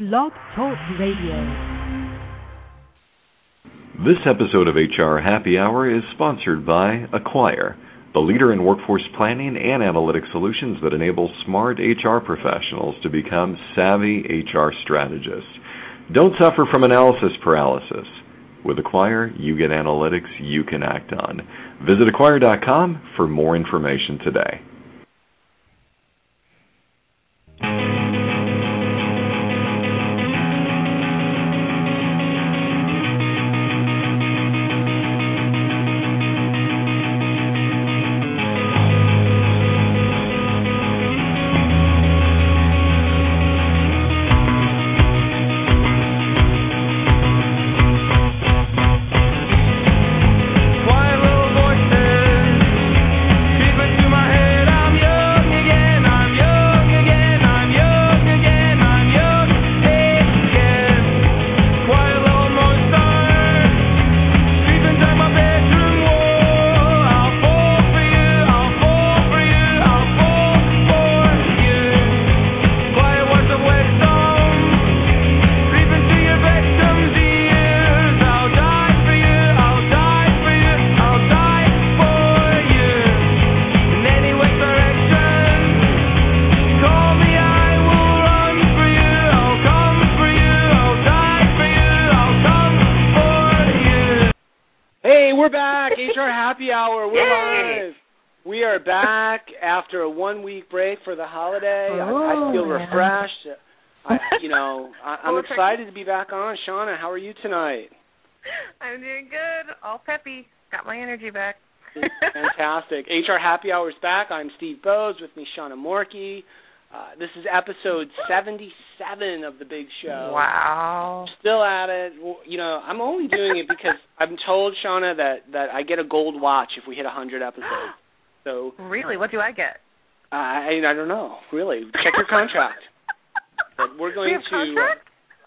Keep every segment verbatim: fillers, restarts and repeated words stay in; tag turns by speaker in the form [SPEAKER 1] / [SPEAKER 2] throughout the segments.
[SPEAKER 1] Blog Talk Radio.
[SPEAKER 2] This episode of H R Happy Hour is sponsored by Acquire, the leader in workforce planning and analytic solutions that enable smart H R professionals to become savvy H R strategists. Don't suffer from analysis paralysis. With Acquire, you get analytics you can act on. Visit acquire dot com for more information today.
[SPEAKER 3] After a one-week break for the holiday, oh, I, I feel yeah. refreshed. I, you know, I, I'm excited to be back on. Shauna, how are you tonight?
[SPEAKER 4] I'm doing good. All peppy. Got my energy back.
[SPEAKER 3] Fantastic. H R Happy Hour's back. I'm Steve Bowes. With me, Shauna Morkey. Uh, this is episode seventy-seven of The Big Show.
[SPEAKER 4] Wow.
[SPEAKER 3] Still at it. You know, I'm only doing it because I'm told, Shauna, that, that I get a gold watch if we hit one hundred episodes. So
[SPEAKER 4] really, what do I get?
[SPEAKER 3] Uh, I I don't know. Really, check your contract. But we're going
[SPEAKER 4] we have
[SPEAKER 3] to
[SPEAKER 4] contract?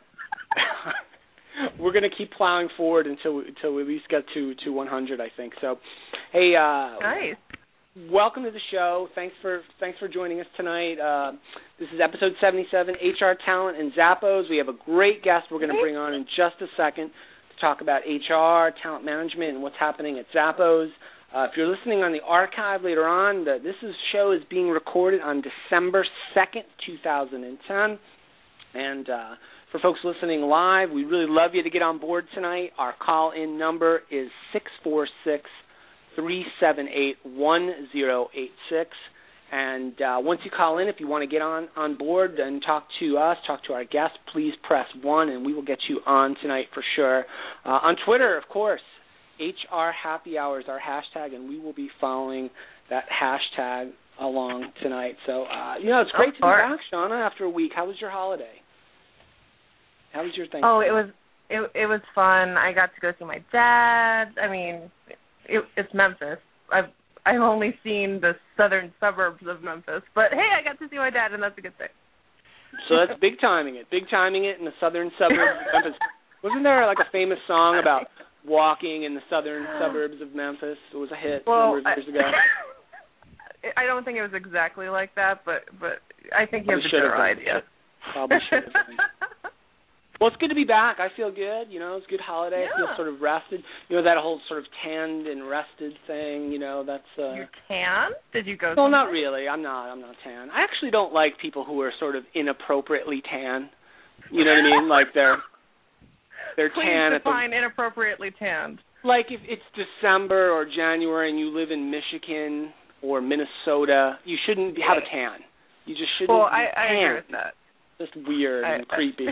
[SPEAKER 3] Uh, we're going to keep plowing forward until we, until we at least get to, to one hundred. I think so. Hey, uh,
[SPEAKER 4] nice.
[SPEAKER 3] Welcome to the show. Thanks for thanks for joining us tonight. Uh, this is episode seventy-seven, H R Talent and Zappos. We have a great guest we're going to bring on in just a second to talk about H R, talent management, and what's happening at Zappos. Uh, if you're listening on the archive later on, the, this is, show is being recorded on December second, two thousand ten. And uh, for folks listening live, we'd really love you to get on board tonight. Our call-in number is six four six, three seven eight, one zero eight six. And uh, once you call in, if you want to get on, on board and talk to us, talk to our guests, please press one, and we will get you on tonight for sure. Uh, on Twitter, of course, H R Happy Hour is our hashtag, and we will be following that hashtag along tonight. So, uh, you know, it's great to be back, Shauna, after a week. How was your holiday? How was your Thanksgiving?
[SPEAKER 4] Oh, it was it it was fun. I got to go see my dad. I mean, it, it's Memphis. I've I've only seen the southern suburbs of Memphis, but hey, I got to see my dad, and that's a good thing.
[SPEAKER 3] So that's big timing it. Big timing it in the southern suburbs of Memphis. Wasn't there like a famous song about walking in the southern suburbs of Memphis? It was a hit
[SPEAKER 4] well,
[SPEAKER 3] a number of years ago.
[SPEAKER 4] I, I don't think it was exactly like that, but but I think you have the general idea.
[SPEAKER 3] Probably should have been. Well, it's good to be back. I feel good. You know, it's a good holiday.
[SPEAKER 4] Yeah.
[SPEAKER 3] I feel sort of rested. You know, that whole sort of tanned and rested thing, you know, that's... Uh,
[SPEAKER 4] You're tan? Did you go
[SPEAKER 3] Well,
[SPEAKER 4] somewhere?
[SPEAKER 3] not really. I'm not. I'm not tan. I actually don't like people who are sort of inappropriately tan. You know what I mean? Like they're... They're
[SPEAKER 4] Please
[SPEAKER 3] tan
[SPEAKER 4] define
[SPEAKER 3] at the,
[SPEAKER 4] inappropriately tanned.
[SPEAKER 3] Like if it's December or January and you live in Michigan or Minnesota, you shouldn't have a tan. You just shouldn't.
[SPEAKER 4] Well, I,
[SPEAKER 3] tan.
[SPEAKER 4] I agree with that.
[SPEAKER 3] Just weird
[SPEAKER 4] I,
[SPEAKER 3] and creepy.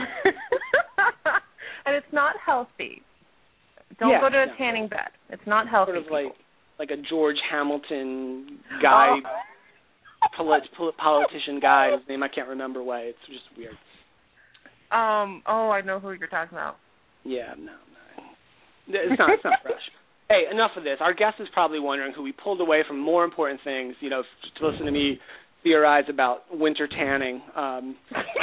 [SPEAKER 4] And it's not healthy. Don't
[SPEAKER 3] yeah,
[SPEAKER 4] go to a
[SPEAKER 3] no.
[SPEAKER 4] tanning bed. It's not healthy.
[SPEAKER 3] Sort of like like a George Hamilton guy, oh. polit, polit, politician guy. His name I can't remember. Way it's just weird.
[SPEAKER 4] Um. Oh, I know who you're talking about.
[SPEAKER 3] Yeah, no, no. It's not, it's not fresh. Hey, enough of this. Our guest is probably wondering who we pulled away from more important things, you know, to listen to me theorize about winter tanning. Um,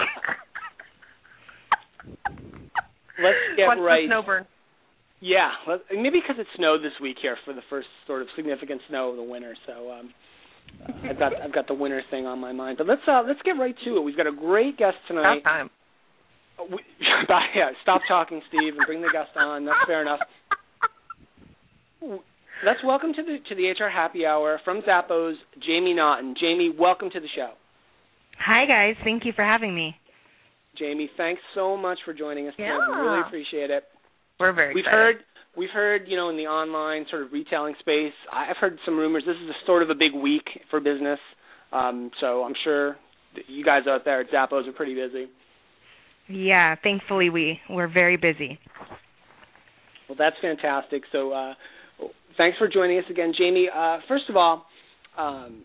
[SPEAKER 3] let's get
[SPEAKER 4] What's
[SPEAKER 3] right.
[SPEAKER 4] the snow burn?
[SPEAKER 3] Yeah, let, maybe because it snowed this week here for the first sort of significant snow of the winter. So um, uh, I've got I've got the winter thing on my mind. But let's uh, let's get right to it. We've got a great guest tonight.
[SPEAKER 4] About time.
[SPEAKER 3] we, yeah, stop talking, Steve, and bring the guest on. That's fair enough. Let's welcome to the to the H R Happy Hour from Zappos, Jamie Naughton. Jamie, welcome to the show.
[SPEAKER 5] Hi, guys. Thank you for having me.
[SPEAKER 3] Jamie, thanks so much for joining us today.
[SPEAKER 4] Yeah.
[SPEAKER 3] We really appreciate it.
[SPEAKER 4] We're very
[SPEAKER 3] We've
[SPEAKER 4] excited.
[SPEAKER 3] heard, we've heard, you know, in the online sort of retailing space, I've heard some rumors. This is a sort of a big week for business, um, so I'm sure that you guys out there at Zappos are pretty busy.
[SPEAKER 5] Yeah, thankfully we, we're very busy.
[SPEAKER 3] Well, that's fantastic. So uh, thanks for joining us again, Jamie. Uh, first of all, um,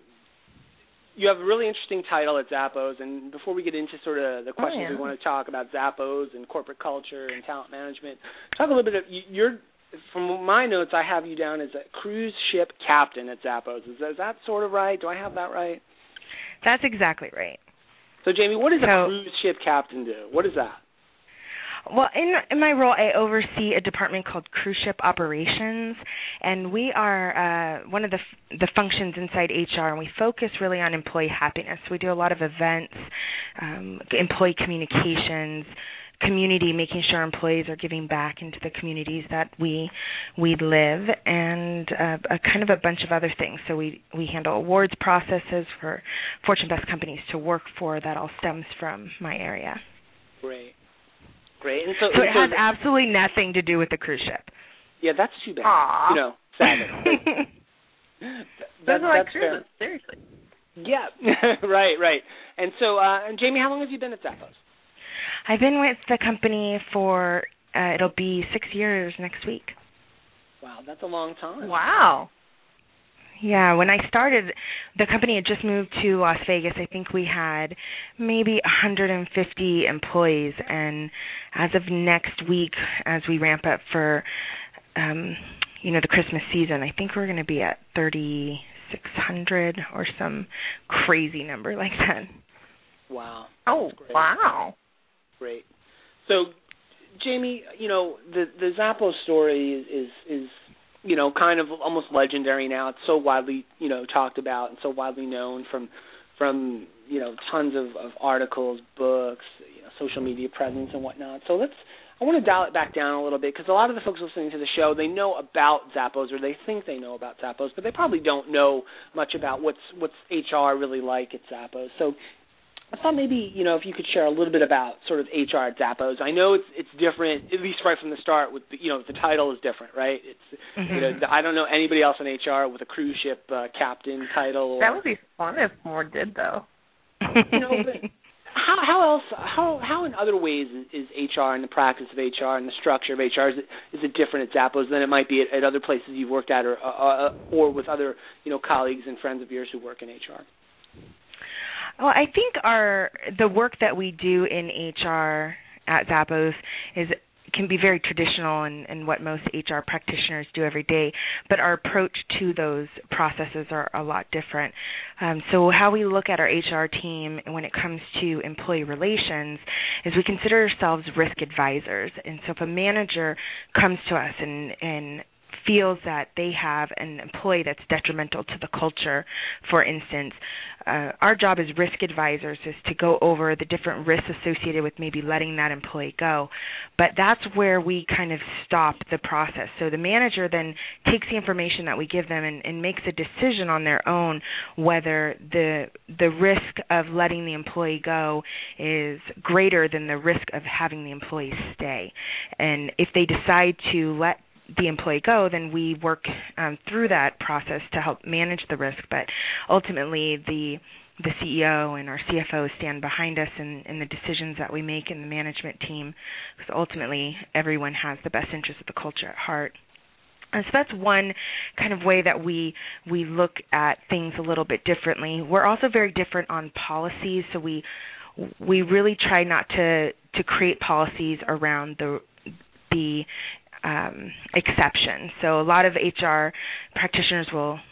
[SPEAKER 3] you have a really interesting title at Zappos, and before we get into sort of the questions
[SPEAKER 4] oh, yeah.
[SPEAKER 3] we want to talk about Zappos and corporate culture and talent management, talk a little bit of, you're, from my notes, I have you down as a cruise ship captain at Zappos. Is that, is that sort of right? Do I have that right?
[SPEAKER 5] That's exactly right.
[SPEAKER 3] So, Jamie, what does
[SPEAKER 5] so,
[SPEAKER 3] a cruise ship captain do? What is that?
[SPEAKER 5] Well, in, in my role, I oversee a department called Cruise Ship Operations, and we are uh, one of the f- the functions inside H R, and we focus really on employee happiness. We do a lot of events, um, employee communications, community, making sure employees are giving back into the communities that we we live, and uh, a kind of a bunch of other things. So we, we handle awards processes for Fortune Best Companies to work for. That all stems from my area.
[SPEAKER 3] Great. Great. And so,
[SPEAKER 5] so
[SPEAKER 3] and
[SPEAKER 5] it
[SPEAKER 3] so
[SPEAKER 5] has absolutely nothing to do with the cruise ship.
[SPEAKER 3] Yeah, that's too bad.
[SPEAKER 4] Aww.
[SPEAKER 3] You know, sadly. that,
[SPEAKER 4] Those are like
[SPEAKER 3] that's fair.
[SPEAKER 4] cruises, seriously.
[SPEAKER 3] Yeah, right, right. And so, uh, and Jamie, how long have you been at Zappos?
[SPEAKER 5] I've been with the company for, uh, it'll be six years next week.
[SPEAKER 3] Wow, that's a long time.
[SPEAKER 4] Wow.
[SPEAKER 5] Yeah, when I started, the company had just moved to Las Vegas. I think we had maybe one hundred fifty employees, and as of next week, as we ramp up for, um, you know, the Christmas season, I think we're going to be at thirty-six hundred or some crazy number like that.
[SPEAKER 3] Wow.
[SPEAKER 4] Oh, wow.
[SPEAKER 3] Great. So, Jamie, you know, the the Zappos story is, is is you know kind of almost legendary now. It's so widely you know talked about and so widely known from from you know tons of, of articles, books, you know, social media presence and whatnot. So let's. I want to dial it back down a little bit because a lot of the folks listening to the show, they know about Zappos or they think they know about Zappos, but they probably don't know much about what's what's H R really like at Zappos. So I thought maybe, you know, if you could share a little bit about sort of H R at Zappos. I know it's it's different, at least right from the start. With the, you know, the title is different, right? It's mm-hmm. you know, I don't know anybody else in H R with a cruise ship uh, captain title.
[SPEAKER 4] That would be fun if more did, though.
[SPEAKER 3] You know, but how how else how how in other ways is, is H R and the practice of H R and the structure of H R is it, is it different at Zappos than it might be at, at other places you've worked at or uh, or with other you know colleagues and friends of yours who work in H R?
[SPEAKER 5] Well, I think our the work that we do in H R at Zappos is can be very traditional and, and what most H R practitioners do every day, but our approach to those processes are a lot different. Um, so how we look at our H R team when it comes to employee relations is we consider ourselves risk advisors. And so if a manager comes to us and, and feels that they have an employee that's detrimental to the culture, for instance, uh, our job as risk advisors is to go over the different risks associated with maybe letting that employee go. But that's where we kind of stop the process. So the manager then takes the information that we give them and, and makes a decision on their own whether the the risk of letting the employee go is greater than the risk of having the employee stay. And if they decide to let the employee go, then we work um, through that process to help manage the risk. But ultimately, the the C E O and our C F O stand behind us in, in the decisions that we make in the management team, because ultimately everyone has the best interest of the culture at heart. And so that's one kind of way that we we look at things a little bit differently. We're also very different on policies, so we we really try not to to create policies around the the Um, exception. So a lot of H R practitioners will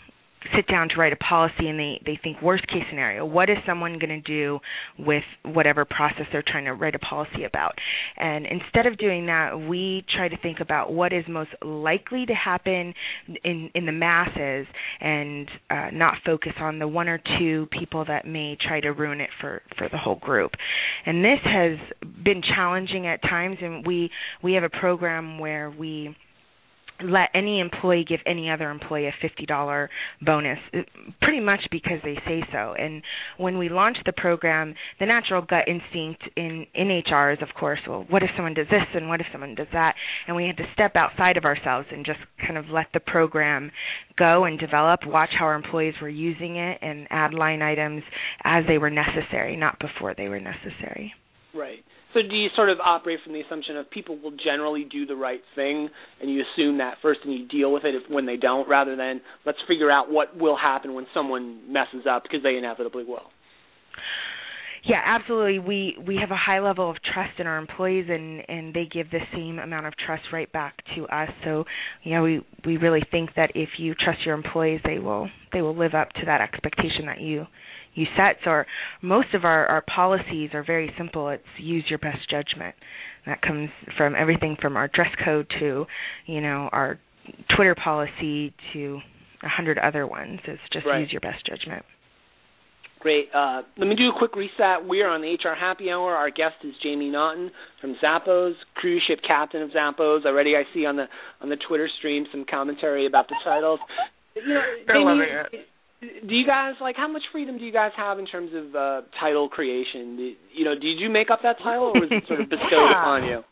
[SPEAKER 5] sit down to write a policy and they, they think worst case scenario, what is someone going to do with whatever process they're trying to write a policy about? And instead of doing that, we try to think about what is most likely to happen in, in the masses and uh, not focus on the one or two people that may try to ruin it for, for the whole group. And this has been challenging at times, and we, we have a program where we let any employee give any other employee a fifty dollars bonus, pretty much because they say so. And when we launched the program, the natural gut instinct in, in H R is, of course, well, what if someone does this and what if someone does that? And we had to step outside of ourselves and just kind of let the program go and develop, watch how our employees were using it, and add line items as they were necessary, not before they were necessary.
[SPEAKER 3] Right. So do you sort of operate from the assumption of people will generally do the right thing, and you assume that first and you deal with it if, when they don't, rather than let's figure out what will happen when someone messes up, because they inevitably will?
[SPEAKER 5] Yeah, absolutely. We we have a high level of trust in our employees, and, and they give the same amount of trust right back to us. So, you know, we, we really think that if you trust your employees, they will they will live up to that expectation that you you set. So our, most of our, our policies are very simple. It's use your best judgment. That comes from everything from our dress code to, you know, our Twitter policy to a hundred other ones. It's just
[SPEAKER 3] right.
[SPEAKER 5] Use your best judgment.
[SPEAKER 3] Great. Uh, let me do a quick reset. We are on the H R Happy Hour. Our guest is Jamie Naughton from Zappos, cruise ship captain of Zappos. Already I see on the on the Twitter stream some commentary about the titles. You know, Jamie, do you guys, like, how much freedom do you guys have in terms of uh, title creation? Do, you know, did you make up that title, or was it sort of bestowed upon you?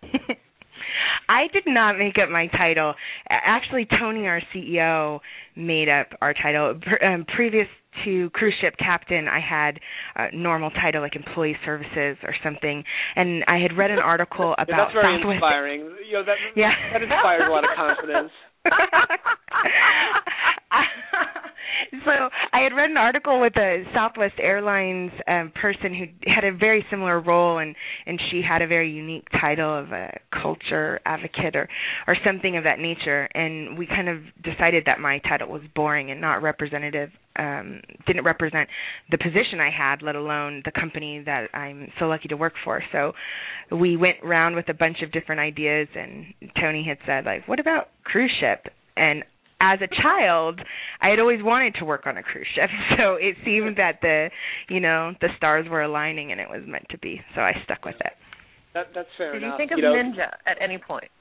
[SPEAKER 5] I did not make up my title. Actually, Tony, our C E O, made up our title. Um, previous to cruise ship captain, I had a normal title like employee services or something, and I had read an article about
[SPEAKER 3] yeah, that's very
[SPEAKER 5] Southwest.
[SPEAKER 3] inspiring. You know, that,
[SPEAKER 5] yeah.
[SPEAKER 3] that inspires a lot of confidence.
[SPEAKER 5] So I had read an article with a Southwest Airlines um, person who had a very similar role, and, and she had a very unique title of a culture advocate or, or something of that nature. And we kind of decided that my title was boring and not representative, um, didn't represent the position I had, let alone the company that I'm so lucky to work for. So we went around with a bunch of different ideas, and Tony had said, like, what about cruise ship? And as a child, I had always wanted to work on a cruise ship, so it seemed that the, you know, the stars were aligning and it was meant to be. So I stuck with it.
[SPEAKER 3] That, that's fair
[SPEAKER 4] Did
[SPEAKER 3] enough.
[SPEAKER 4] Did you think of
[SPEAKER 3] you know,
[SPEAKER 4] ninja at any point?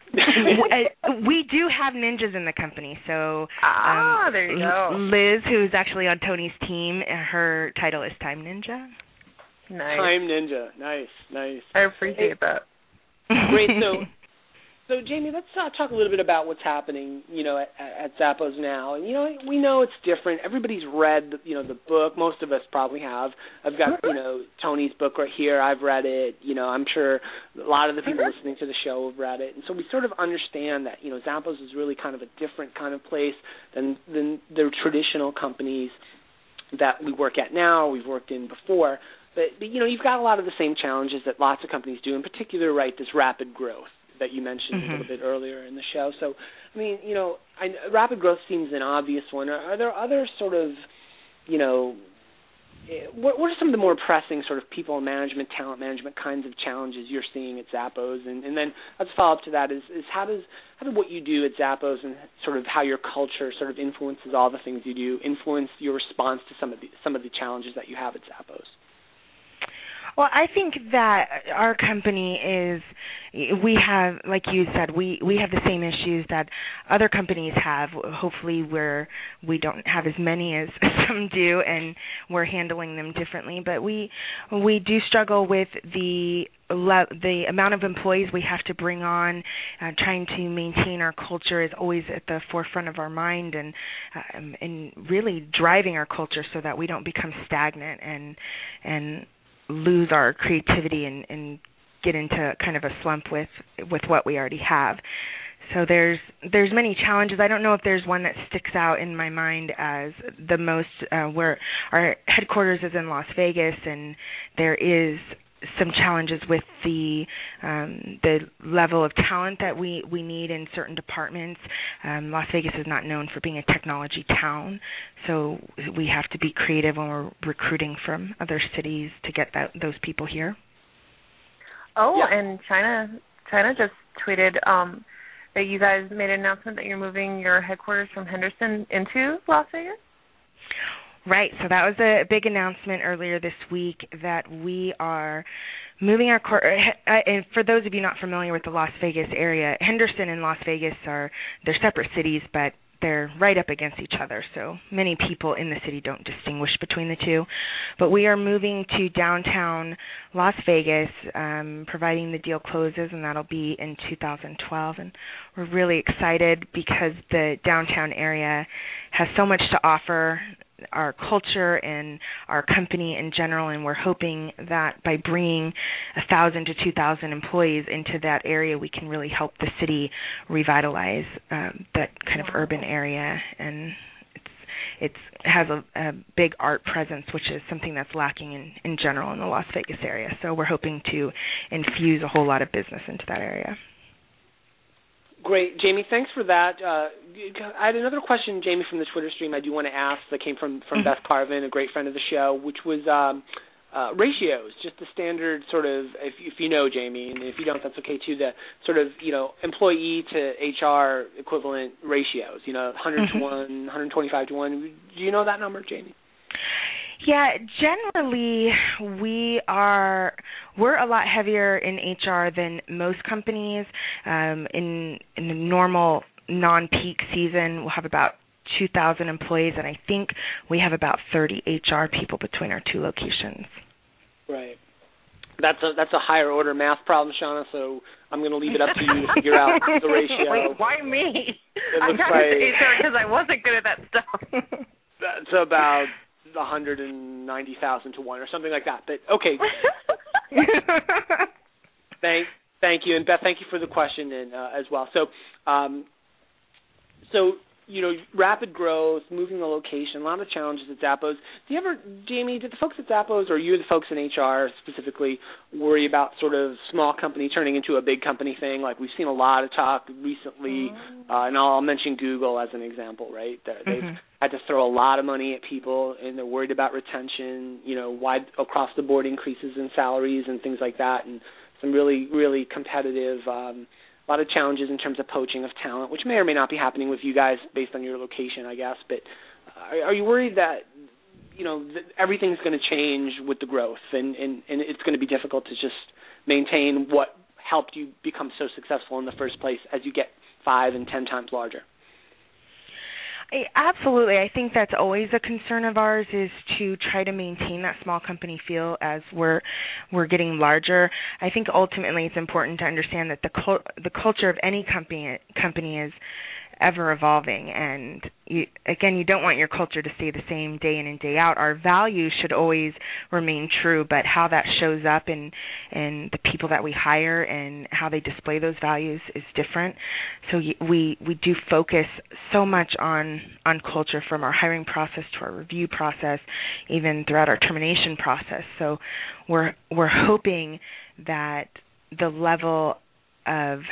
[SPEAKER 5] We do have ninjas in the company. So
[SPEAKER 4] ah,
[SPEAKER 5] um,
[SPEAKER 4] there you go.
[SPEAKER 5] Liz, who's actually on Tony's team, her title is Time Ninja.
[SPEAKER 4] Nice.
[SPEAKER 3] Time Ninja. Nice, nice.
[SPEAKER 4] I appreciate that.
[SPEAKER 3] Great. So. So, Jamie, let's uh, talk a little bit about what's happening, you know, at, at Zappos now. And, you know, we know it's different. Everybody's read, you know, the book. Most of us probably have. I've got, you know, Tony's book right here. I've read it. You know, I'm sure a lot of the people listening to the show have read it. And so we sort of understand that, you know, Zappos is really kind of a different kind of place than, than the traditional companies that we work at now, we've worked in before. But, but, you know, you've got a lot of the same challenges that lots of companies do, in particular, right, this rapid growth that you mentioned mm-hmm. a little bit earlier in the show. So, I mean, you know, I, rapid growth seems an obvious one. Are, are there other sort of, you know, what, what are some of the more pressing sort of people management, talent management kinds of challenges you're seeing at Zappos? And, and then let's follow up to that is, is how does how does what you do at Zappos and sort of how your culture sort of influences all the things you do influence your response to some of the some of the challenges that you have at Zappos?
[SPEAKER 5] Well, I think that our company is, we have, like you said, we, we have the same issues that other companies have. Hopefully we're, we don't have as many as some do, and we're handling them differently. But we we do struggle with the the amount of employees we have to bring on. Uh, trying to maintain our culture is always at the forefront of our mind, and um, and really driving our culture so that we don't become stagnant and and lose our creativity and, and get into kind of a slump with with what we already have. So there's there's many challenges. I don't know if there's one that sticks out in my mind as the most. Uh, where our headquarters is in Las Vegas, and there is some challenges with the um, the level of talent that we, we need in certain departments. Um, Las Vegas is not known for being a technology town, so we have to be creative when we're recruiting from other cities to get that, those people here.
[SPEAKER 4] Oh,
[SPEAKER 3] yeah.
[SPEAKER 4] and China China just tweeted um, that you guys made an announcement that you're moving your headquarters from Henderson into Las Vegas?
[SPEAKER 5] Right, so that was a big announcement earlier this week that we are moving our cor- and for those of you not familiar with the Las Vegas area, Henderson and Las Vegas are they're separate cities, but they're right up against each other, so many people in the city don't distinguish between the two. But we are moving to downtown Las Vegas, um, providing the deal closes, and that'll be in two thousand twelve. And we're really excited because the downtown area has so much to offer our culture and our company in general, and we're hoping that by bringing one thousand to two thousand employees into that area, we can really help the city revitalize um, that kind of urban area. And it's it's has a, a big art presence, which is something that's lacking in, in general in the Las Vegas area. So we're hoping to infuse a whole lot of business into that area.
[SPEAKER 3] Great. Jamie, thanks for that. Uh, I had another question, Jamie, from the Twitter stream I do want to ask that came from, from mm-hmm. Beth Carvin, a great friend of the show, which was um, uh, ratios, just the standard sort of, if, if you know, Jamie, and if you don't, that's okay too, the sort of, you know, employee to H R equivalent ratios, you know, one hundred mm-hmm. to one, one twenty-five to one. Do you know that number, Jamie?
[SPEAKER 5] Yeah, generally we are we're a lot heavier in H R than most companies. Um, in in the normal non-peak season, we'll have about two thousand employees, and I think we have about thirty H R people between our two locations.
[SPEAKER 3] Right. That's a that's a higher order math problem, Shauna. So I'm going to leave it up to you to figure out the ratio.
[SPEAKER 4] Wait, why me?
[SPEAKER 3] It
[SPEAKER 4] I
[SPEAKER 3] looks
[SPEAKER 4] got
[SPEAKER 3] like
[SPEAKER 4] into H R because I wasn't good at that stuff.
[SPEAKER 3] That's about one hundred ninety thousand to one or something like that. But okay. thank thank you, and Beth, thank you for the question and uh, as well. So, um, so you know, rapid growth, moving the location, a lot of challenges at Zappos. Do you ever, Jamie, did the folks at Zappos or you, the folks in H R specifically, worry about sort of small company turning into a big company thing? Like we've seen a lot of talk recently, mm-hmm. uh, and I'll mention Google as an example, right? They've mm-hmm. had to throw a lot of money at people, and they're worried about retention, you know, wide across the board increases in salaries and things like that, and some really, really competitive um a lot of challenges in terms of poaching of talent, which may or may not be happening with you guys based on your location, I guess. But are, are you worried that, you know, that everything's going to change with the growth and, and, and it's going to be difficult to just maintain what helped you become so successful in the first place as you get five and ten times larger?
[SPEAKER 5] I, absolutely. I think that's always a concern of ours, is to try to maintain that small company feel as we're we're getting larger. I think ultimately it's important to understand that the cul- the culture of any company company is ever evolving, and you, again, you don't want your culture to stay the same day in and day out. Our values should always remain true, but how that shows up in in the people that we hire and how they display those values is different. So we we do focus so much on on culture, from our hiring process to our review process, even throughout our termination process. So we're we're hoping that the level of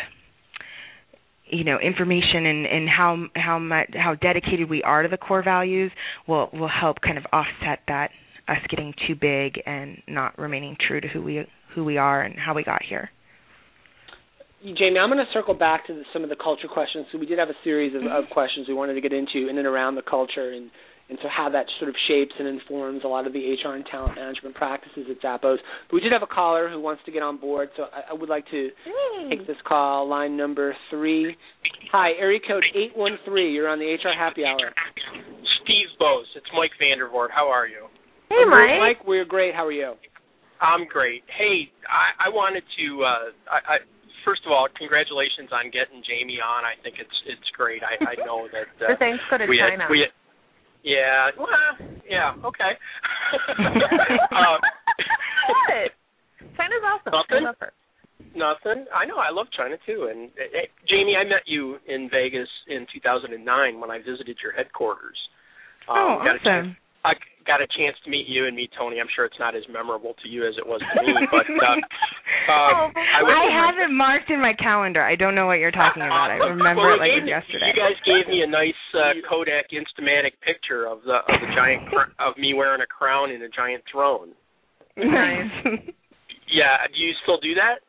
[SPEAKER 5] you know, information and, and how how much how dedicated we are to the core values will will help kind of offset that, us getting too big and not remaining true to who we who we are and how we got here.
[SPEAKER 3] Jamie, I'm going to circle back to the, some of the culture questions. So we did have a series of, of questions we wanted to get into in and around the culture, and, and so how that sort of shapes and informs a lot of the H R and talent management practices at Zappos. But we did have a caller who wants to get on board, so I, I would like to mm. take this call, line number three. Hi, area code eight one three. You're on the H R Happy Hour.
[SPEAKER 6] Steve Bose. It's Mike Vandervoort. How are you?
[SPEAKER 4] Hey, Mike.
[SPEAKER 3] Mike, we're great. How are you?
[SPEAKER 6] I'm great. Hey, I, I wanted to, uh, I, I, first of all, congratulations on getting Jamie on. I think it's it's great. I, I know that. Uh,
[SPEAKER 4] the thanks go to
[SPEAKER 6] we
[SPEAKER 4] China.
[SPEAKER 6] Had, we had, Yeah, well, yeah, okay. um,
[SPEAKER 4] what? China's awesome.
[SPEAKER 6] Nothing?
[SPEAKER 4] I love her.
[SPEAKER 6] Nothing. I know. I love China, too. And, uh, Jamie, I met you in Vegas in two thousand nine when I visited your headquarters. Um,
[SPEAKER 5] oh,
[SPEAKER 6] got
[SPEAKER 5] awesome.
[SPEAKER 6] A chance, I got a chance to meet you and meet Tony. I'm sure it's not as memorable to you as it was to me, but uh, um,
[SPEAKER 5] oh,
[SPEAKER 6] I,
[SPEAKER 5] I have it marked in my calendar. I don't know what you're talking about. I remember
[SPEAKER 6] well,
[SPEAKER 5] it like
[SPEAKER 6] gave,
[SPEAKER 5] yesterday.
[SPEAKER 6] You guys gave me a nice uh, Kodak Instamatic picture of the of the giant cr- of me wearing a crown and a giant throne.
[SPEAKER 5] Nice.
[SPEAKER 6] Yeah, do you still do that?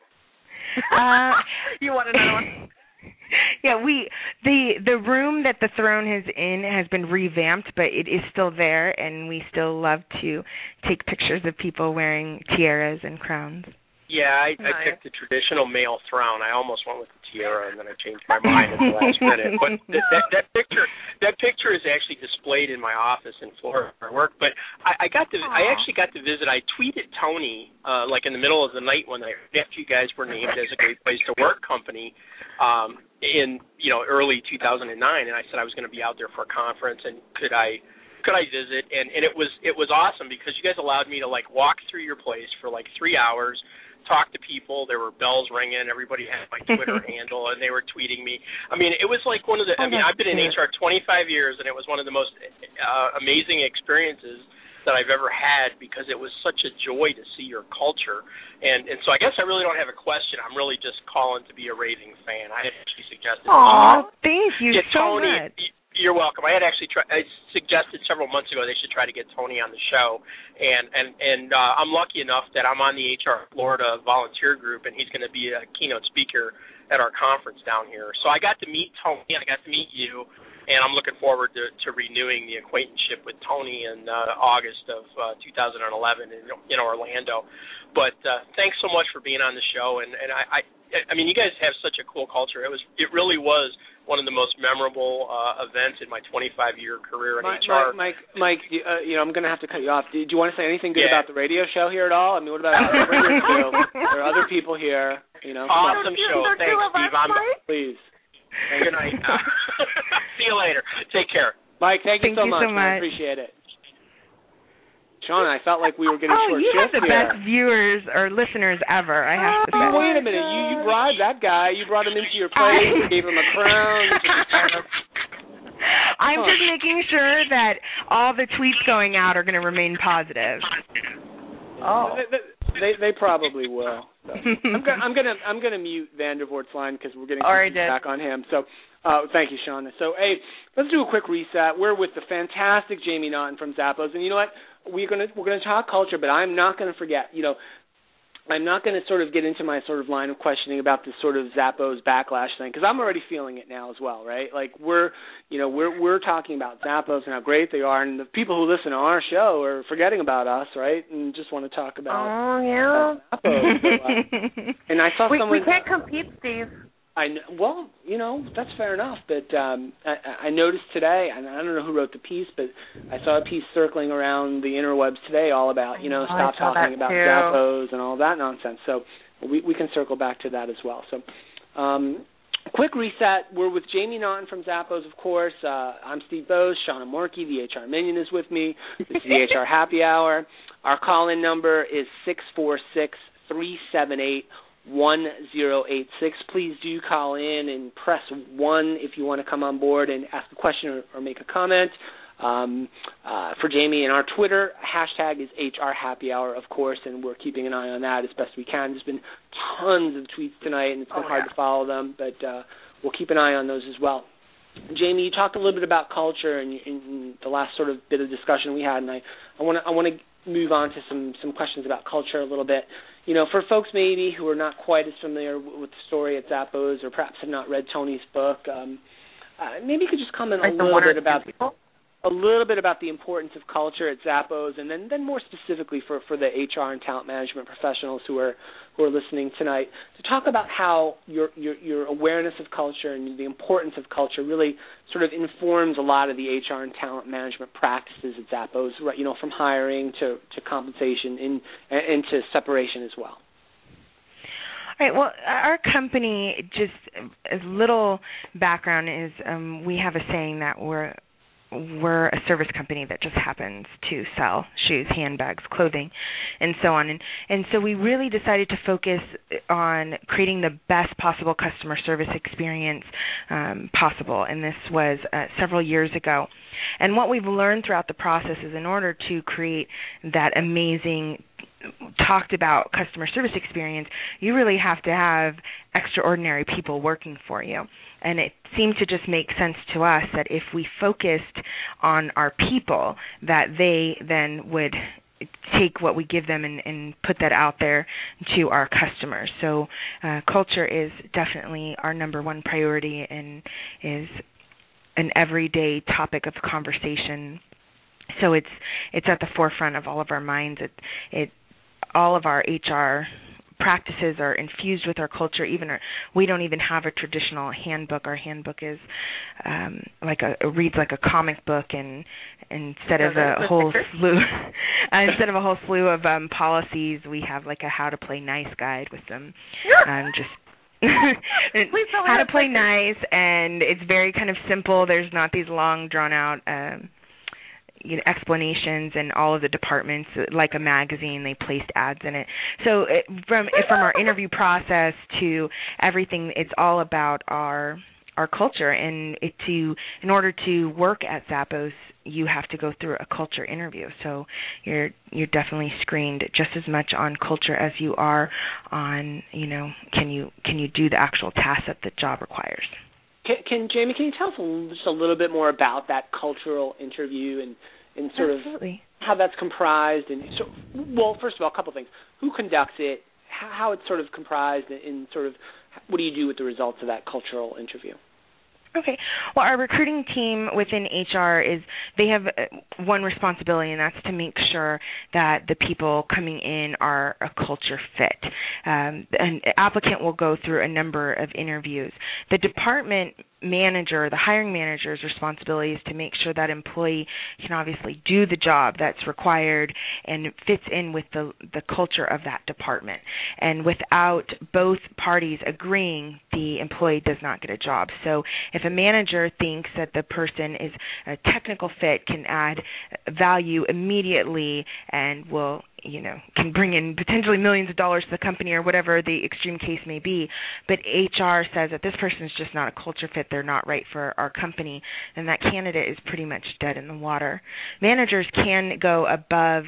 [SPEAKER 5] Uh,
[SPEAKER 4] you want another one?
[SPEAKER 5] Yeah, we the the room that the throne is in has been revamped, but it is still there, and we still love to take pictures of people wearing tiaras and crowns.
[SPEAKER 6] Yeah, I,
[SPEAKER 4] nice.
[SPEAKER 6] I picked the traditional male throne. I almost went with the tiara, and then I changed my mind at the last minute. But th- that that picture that picture is actually displayed in my office in Florida where I work. But I, I got to Aww. I actually got to visit. I tweeted Tony uh, like in the middle of the night when I after you guys were named as a great place to work company um, in you know early two thousand nine, and I said I was going to be out there for a conference, and could I. Could I visit? And, and it was it was awesome because you guys allowed me to like walk through your place for like three hours, talk to people. There were bells ringing. Everybody had my Twitter handle, and they were tweeting me. I mean, it was like one of the. Oh, I mean, I've been in H R twenty-five years, and it was one of the most uh, amazing experiences that I've ever had because it was such a joy to see your culture. And and so I guess I really don't have a question. I'm really just calling to be a raving fan. I actually suggested.
[SPEAKER 5] Aw, thank you so
[SPEAKER 6] Tony,
[SPEAKER 5] much.
[SPEAKER 6] You're welcome. I had actually tried, I suggested several months ago they should try to get Tony on the show, and and and uh, I'm lucky enough that I'm on the H R Florida volunteer group, and he's going to be a keynote speaker at our conference down here. So I got to meet Tony, I got to meet you, and I'm looking forward to, to renewing the acquaintanceship with Tony in uh, August of uh, two thousand eleven in, in Orlando. But uh, thanks so much for being on the show, and and I, I I mean you guys have such a cool culture. It was it really was one of the most memorable uh, events in my twenty-five year career in
[SPEAKER 3] Mike,
[SPEAKER 6] H R.
[SPEAKER 3] Mike, Mike, Mike uh, you know, I'm going to have to cut you off. Do, do you want to say anything good
[SPEAKER 6] yeah.
[SPEAKER 3] about the radio show here at all? I mean, what about the radio show? There are other people here, you know.
[SPEAKER 6] Awesome show. Thanks, Steve. I'm,
[SPEAKER 3] please.
[SPEAKER 6] Good night. See you later. Take care.
[SPEAKER 3] Mike, thank you
[SPEAKER 5] thank
[SPEAKER 3] so
[SPEAKER 5] you
[SPEAKER 3] much.
[SPEAKER 5] So
[SPEAKER 3] man. I
[SPEAKER 5] much.
[SPEAKER 3] appreciate it. Sean, I felt like we were getting
[SPEAKER 5] oh,
[SPEAKER 3] short
[SPEAKER 5] you
[SPEAKER 3] shift
[SPEAKER 5] have the
[SPEAKER 3] here.
[SPEAKER 5] best viewers or listeners ever, I have to say.
[SPEAKER 3] Oh, wait a minute. You, you bribed that guy. You brought him into your place. You gave him a crown.
[SPEAKER 5] I'm just making sure that all the tweets going out are going to remain positive.
[SPEAKER 3] Oh, they, they, they probably will. So. I'm gonna I'm gonna I'm gonna mute Vandervoort's line because we're getting
[SPEAKER 4] some
[SPEAKER 3] feedback on him. So, uh, thank you, Shauna. So, hey, let's do a quick reset. We're with the fantastic Jamie Naughton from Zappos, and you know what? We're gonna we're gonna talk culture, but I'm not gonna forget. You know, I'm not going to sort of get into my sort of line of questioning about this sort of Zappos backlash thing because I'm already feeling it now as well, right? Like we're, you know, we're we're talking about Zappos and how great they are, and the people who listen to our show are forgetting about us, right? And just want to talk about.
[SPEAKER 4] Oh yeah.
[SPEAKER 3] Zappos. So, uh, and I saw
[SPEAKER 4] we,
[SPEAKER 3] someone.
[SPEAKER 4] We can't compete, Steve.
[SPEAKER 3] I well, you know, that's fair enough, but um, I, I noticed today, and I don't know who wrote the piece, but I saw a piece circling around the interwebs today all about, you know,
[SPEAKER 4] oh,
[SPEAKER 3] stop talking about
[SPEAKER 4] too.
[SPEAKER 3] Zappos and all that nonsense. So we, we can circle back to that as well. So um, quick reset. We're with Jamie Naughton from Zappos, of course. Uh, I'm Steve Bose. Shauna Morkey, the H R Minion, is with me. This is the H R Happy Hour. Our call-in number is six four six, three seven eight, one zero eight six. Please do call in and press one if you want to come on board and ask a question or, or make a comment. Um, uh, for Jamie and our Twitter, hashtag is H R Happy Hour, of course, and we're keeping an eye on that as best we can. There's been tons of tweets tonight, and it's been oh, hard
[SPEAKER 4] yeah.
[SPEAKER 3] to follow them, but uh, we'll keep an eye on those as well. Jamie, you talked a little bit about culture in, in the last sort of bit of discussion we had, and I, I want to I want to move on to some, some questions about culture a little bit. You know, for folks maybe who are not quite as familiar with the story at Zappos or perhaps have not read Tony's book, um, uh, maybe you could just comment
[SPEAKER 4] like
[SPEAKER 3] a little bit about
[SPEAKER 4] people?
[SPEAKER 3] a little bit about the importance of culture at Zappos, and then, then more specifically for, for the H R and talent management professionals who are who are listening tonight, to talk about how your, your your awareness of culture and the importance of culture really sort of informs a lot of the H R and talent management practices at Zappos, right, you know, from hiring to, to compensation and, and to separation as well.
[SPEAKER 5] All right. Well, our company, just a little background is um, we have a saying that we're we're a service company that just happens to sell shoes, handbags, clothing, and so on. And, and so we really decided to focus on creating the best possible customer service experience um, possible. And this was uh, several years ago. And what we've learned throughout the process is in order to create that amazing talked about customer service experience, you really have to have extraordinary people working for you. And it seemed to just make sense to us that if we focused on our people, that they then would take what we give them and, and put that out there to our customers. So uh, culture is definitely our number one priority and is an everyday topic of conversation. So it's it's at the forefront of all of our minds. It it all of our H R practices are infused with our culture. Even our, we don't even have a traditional handbook. Our handbook is um, like a it reads like a comic book, and, and instead of a whole slew instead of a whole slew of um, policies, we have like a how to play nice guide with them. Um, just how to play nice, and it's very kind of simple. There's not these long, drawn out um, you know, explanations, and all of the departments, like a magazine, they placed ads in it. So it, from from our interview process to everything, it's all about our our culture. And it to in order to work at Zappos, you have to go through a culture interview. So you're you're definitely screened just as much on culture as you are on, you know, can you can you do the actual task that the job requires.
[SPEAKER 3] Can, can Jamie, can you tell us a, just a little bit more about that cultural interview and, and sort
[SPEAKER 5] Absolutely.
[SPEAKER 3] of how that's comprised? And so, well, first of all, a couple of things. Who conducts it? How, how it's sort of comprised, and sort of what do you do with the results of that cultural interview?
[SPEAKER 5] Okay. Well, our recruiting team within H R is they have one responsibility, and that's to make sure that the people coming in are a culture fit. Um, an applicant will go through a number of interviews. The department manager, the hiring manager's responsibility is to make sure that employee can obviously do the job that's required and fits in with the the culture of that department. And without both parties agreeing, the employee does not get a job. So if a manager thinks that the person is a technical fit, can add value immediately, and will, you know, can bring in potentially millions of dollars to the company or whatever the extreme case may be, but H R says that this person is just not a culture fit, they're not right for our company, and that candidate is pretty much dead in the water. Managers can go above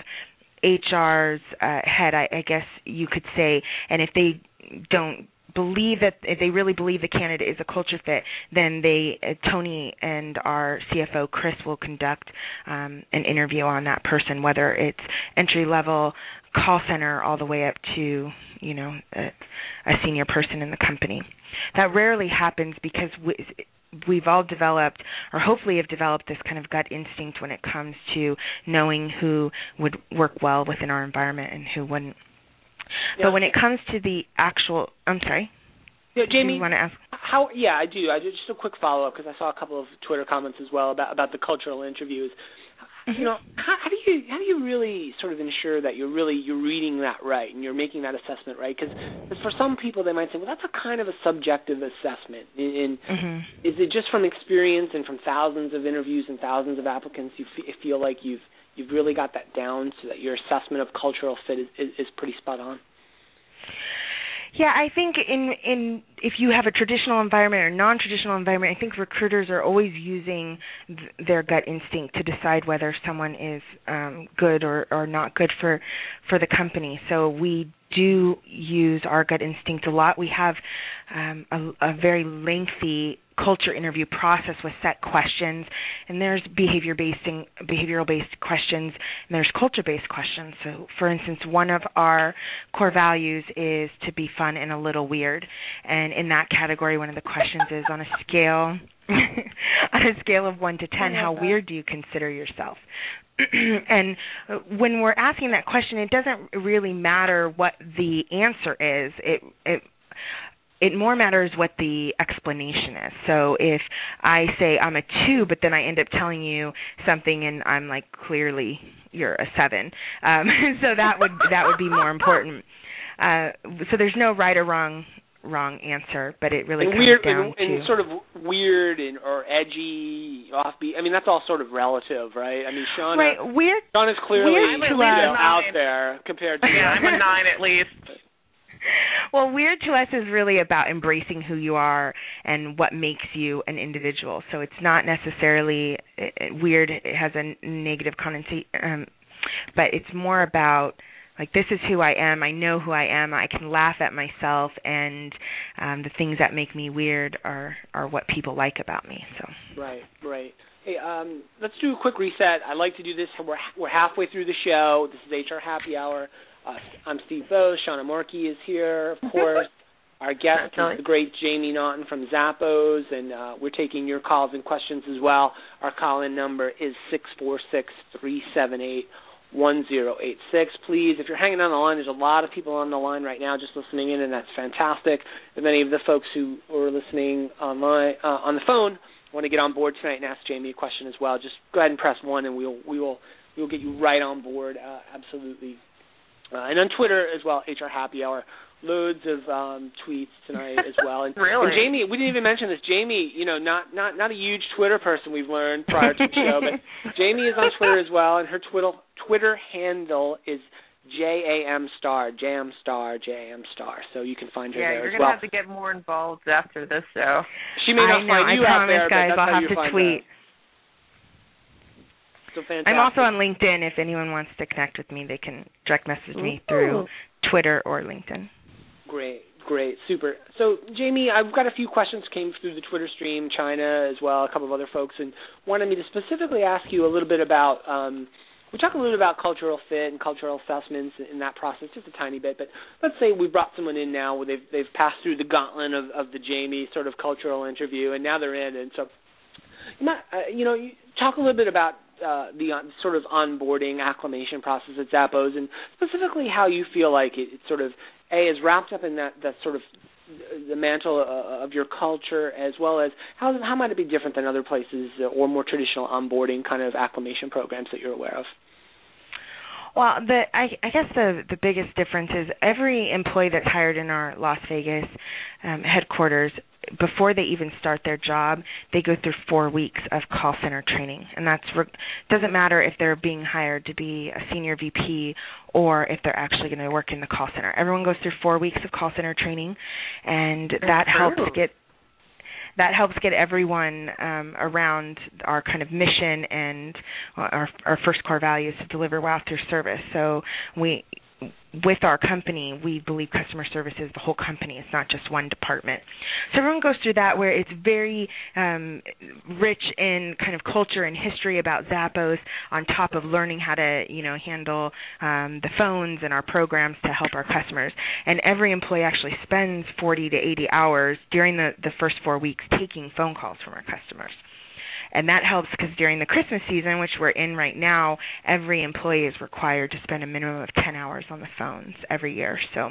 [SPEAKER 5] H R's uh, head, I, I guess you could say, and if they don't believe that, if they really believe the candidate is a culture fit, then they, uh, Tony and our C F O, Chris, will conduct um, an interview on that person, whether it's entry level, call center, all the way up to, you know, a, a senior person in the company. That rarely happens because we, we've all developed, or hopefully have developed, this kind of gut instinct when it comes to knowing who would work well within our environment and who wouldn't.
[SPEAKER 3] Yeah.
[SPEAKER 5] But when it comes to the actual, I'm sorry.
[SPEAKER 3] Yeah, Jamie,
[SPEAKER 5] do you want to ask?
[SPEAKER 3] How? Yeah, I do. I do. Just a quick follow up, because I saw a couple of Twitter comments as well about about the cultural interviews. Mm-hmm. You know, how, how do you how do you really sort of ensure that you're really you're reading that right and you're making that assessment right? Because for some people they might say, well, that's a kind of a subjective assessment. And, and mm-hmm. is it just from experience and from thousands of interviews and thousands of applicants you f- feel like you've you've really got that down so that your assessment of cultural fit is, is, is pretty spot on?
[SPEAKER 5] Yeah, I think in in if you have a traditional environment or non-traditional environment, I think recruiters are always using th- their gut instinct to decide whether someone is um, good or, or not good for for the company. So we do use our gut instinct a lot. We have um, a, a very lengthy culture interview process with set questions, and there's behavior-based and behavioral-based questions, and there's culture-based questions. So, for instance, one of our core values is to be fun and a little weird, and in that category, one of the questions is on a scale on a scale of one to ten, how weird do you consider yourself? And when we're asking that question, it doesn't really matter what the answer is. It it It more matters what the explanation is. So if I say I'm a two, but then I end up telling you something and I'm like, clearly you're a seven. Um, so that would that would be more important. Uh, so there's no right or wrong wrong answer, but it really
[SPEAKER 3] and
[SPEAKER 5] comes
[SPEAKER 3] weird,
[SPEAKER 5] down
[SPEAKER 3] and,
[SPEAKER 5] to
[SPEAKER 3] and sort of weird and or edgy, offbeat. I mean, that's all sort of relative, right? I mean, Shauna,
[SPEAKER 5] right, weird.
[SPEAKER 3] Shauna's clearly
[SPEAKER 5] weird
[SPEAKER 3] you
[SPEAKER 5] to
[SPEAKER 3] know,
[SPEAKER 5] us.
[SPEAKER 3] out there compared to
[SPEAKER 4] yeah, I'm a nine at least.
[SPEAKER 5] Well, weird to us is really about embracing who you are and what makes you an individual. So it's not necessarily it, it, weird. It has a negative connotation, um, but it's more about like this is who I am. I know who I am. I can laugh at myself, and um, the things that make me weird are are what people like about me. So
[SPEAKER 3] right, right. Hey, um, let's do a quick reset. I like to do this. We're we're halfway through the show. This is H R Happy Hour. Uh, I'm Steve Bose. Shauna Morkey is here, of course. Our guest is the great Jamie Naughton from Zappos, and uh, we're taking your calls and questions as well. Our call-in number is six four six, three seven eight, one zero eight six. Please, if you're hanging on the line, there's a lot of people on the line right now just listening in, and that's fantastic. If any of the folks who are listening online uh, on the phone want to get on board tonight and ask Jamie a question as well, just go ahead and press one, and we'll we will we will get you right on board. Uh, absolutely. Uh, and on Twitter as well, H R Happy Hour. Loads of um, tweets tonight as well. And,
[SPEAKER 4] really?
[SPEAKER 3] and Jamie, we didn't even mention this. Jamie, you know, not not not a huge Twitter person we've learned prior to the show, but Jamie is on Twitter as well, and her Twitter Twitter handle is J A M Star, J A M Star, J A M Star. So you can find her
[SPEAKER 4] yeah,
[SPEAKER 3] there as well.
[SPEAKER 4] Yeah, you're going to have to get more involved after this show.
[SPEAKER 3] She may not
[SPEAKER 5] I know,
[SPEAKER 3] find
[SPEAKER 5] I
[SPEAKER 3] you out
[SPEAKER 5] promise,
[SPEAKER 3] there,
[SPEAKER 5] guys,
[SPEAKER 3] but that's
[SPEAKER 5] I'll
[SPEAKER 3] how
[SPEAKER 5] have
[SPEAKER 3] you
[SPEAKER 5] to
[SPEAKER 3] find
[SPEAKER 5] tweet.
[SPEAKER 3] her. So fantastic.
[SPEAKER 5] I'm also on LinkedIn. If anyone wants to connect with me, they can direct message me through Twitter or LinkedIn.
[SPEAKER 3] Great, great, super. So, Jamie, I've got a few questions came through the Twitter stream, China as well, a couple of other folks, and wanted me to specifically ask you a little bit about, um, we talk a little bit about cultural fit and cultural assessments in that process, just a tiny bit, but let's say we brought someone in now where they've, they've passed through the gauntlet of, of the Jamie sort of cultural interview, and now they're in, and so, you know, you talk a little bit about Uh, the on, sort of onboarding acclimation process at Zappos, and specifically how you feel like it, it sort of a is wrapped up in that, that sort of the mantle uh, of your culture, as well as how how might it be different than other places or more traditional onboarding kind of acclimation programs that you're aware of?
[SPEAKER 5] Well, the I, I guess the the biggest difference is every employee that's hired in our Las Vegas um, headquarters, before they even start their job, they go through four weeks of call center training, and that's doesn't matter if they're being hired to be a senior V P or if they're actually going to work in the call center. Everyone goes through four weeks of call center training, and that helps get that helps get everyone um, around our kind of mission and our, our first core values to deliver wow through service. So we, with our company, we believe customer service is the whole company. It's not just one department. So everyone goes through that where it's very um, rich in kind of culture and history about Zappos, on top of learning how to, you know, handle um, the phones and our programs to help our customers. And every employee actually spends forty to eighty hours during the, the first four weeks taking phone calls from our customers. And that helps because during the Christmas season, which we're in right now, every employee is required to spend a minimum of ten hours on the phones every year. So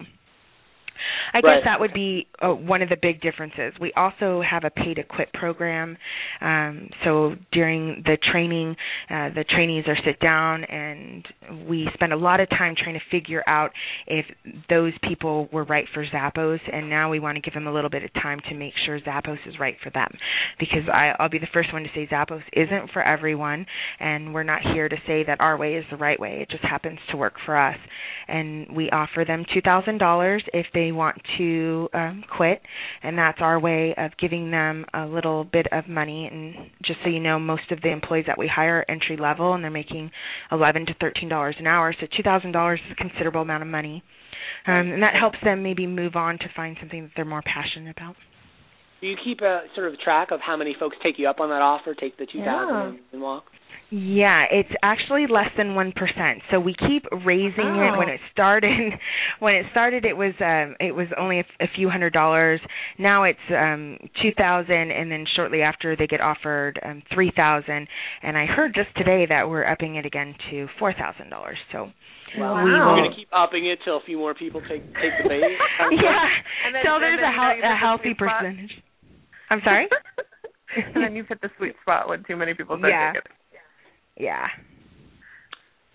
[SPEAKER 5] I
[SPEAKER 3] right.
[SPEAKER 5] guess that would be uh, one of the big differences. We also have a pay-to-quit program. Um, so during the training, uh, the trainees are sit down, and we spend a lot of time trying to figure out if those people were right for Zappos, and now we want to give them a little bit of time to make sure Zappos is right for them. Because I, I'll be the first one to say Zappos isn't for everyone, and we're not here to say that our way is the right way. It just happens to work for us. And we offer them two thousand dollars if they want to um, quit, and that's our way of giving them a little bit of money. And just so you know, most of the employees that we hire are entry level, and they're making eleven to thirteen dollars an hour, so two thousand dollars is a considerable amount of money. Um, and that helps them maybe move on to find something that they're more passionate about.
[SPEAKER 3] Do you keep a sort of track of how many folks take you up on that offer, take the two thousand dollars yeah. and, and walk?
[SPEAKER 5] Yeah, it's actually less than one percent. So we keep raising oh. it. When it started, when it started, it was um, it was only a, a few hundred dollars. Now it's um, two thousand, and then shortly after they get offered um, three thousand. And I heard just today that we're upping it again to four thousand dollars. So.
[SPEAKER 3] Wow.
[SPEAKER 5] We
[SPEAKER 3] We're
[SPEAKER 5] will...
[SPEAKER 3] going to keep upping it till a few more people take take the bait.
[SPEAKER 5] yeah.
[SPEAKER 4] And then,
[SPEAKER 5] so
[SPEAKER 4] and
[SPEAKER 5] there's
[SPEAKER 4] then,
[SPEAKER 5] a, hel-
[SPEAKER 4] you know,
[SPEAKER 5] a healthy percentage. I'm sorry.
[SPEAKER 4] And then you've hit the sweet spot when too many people start
[SPEAKER 5] yeah.
[SPEAKER 4] taking it.
[SPEAKER 5] Yeah.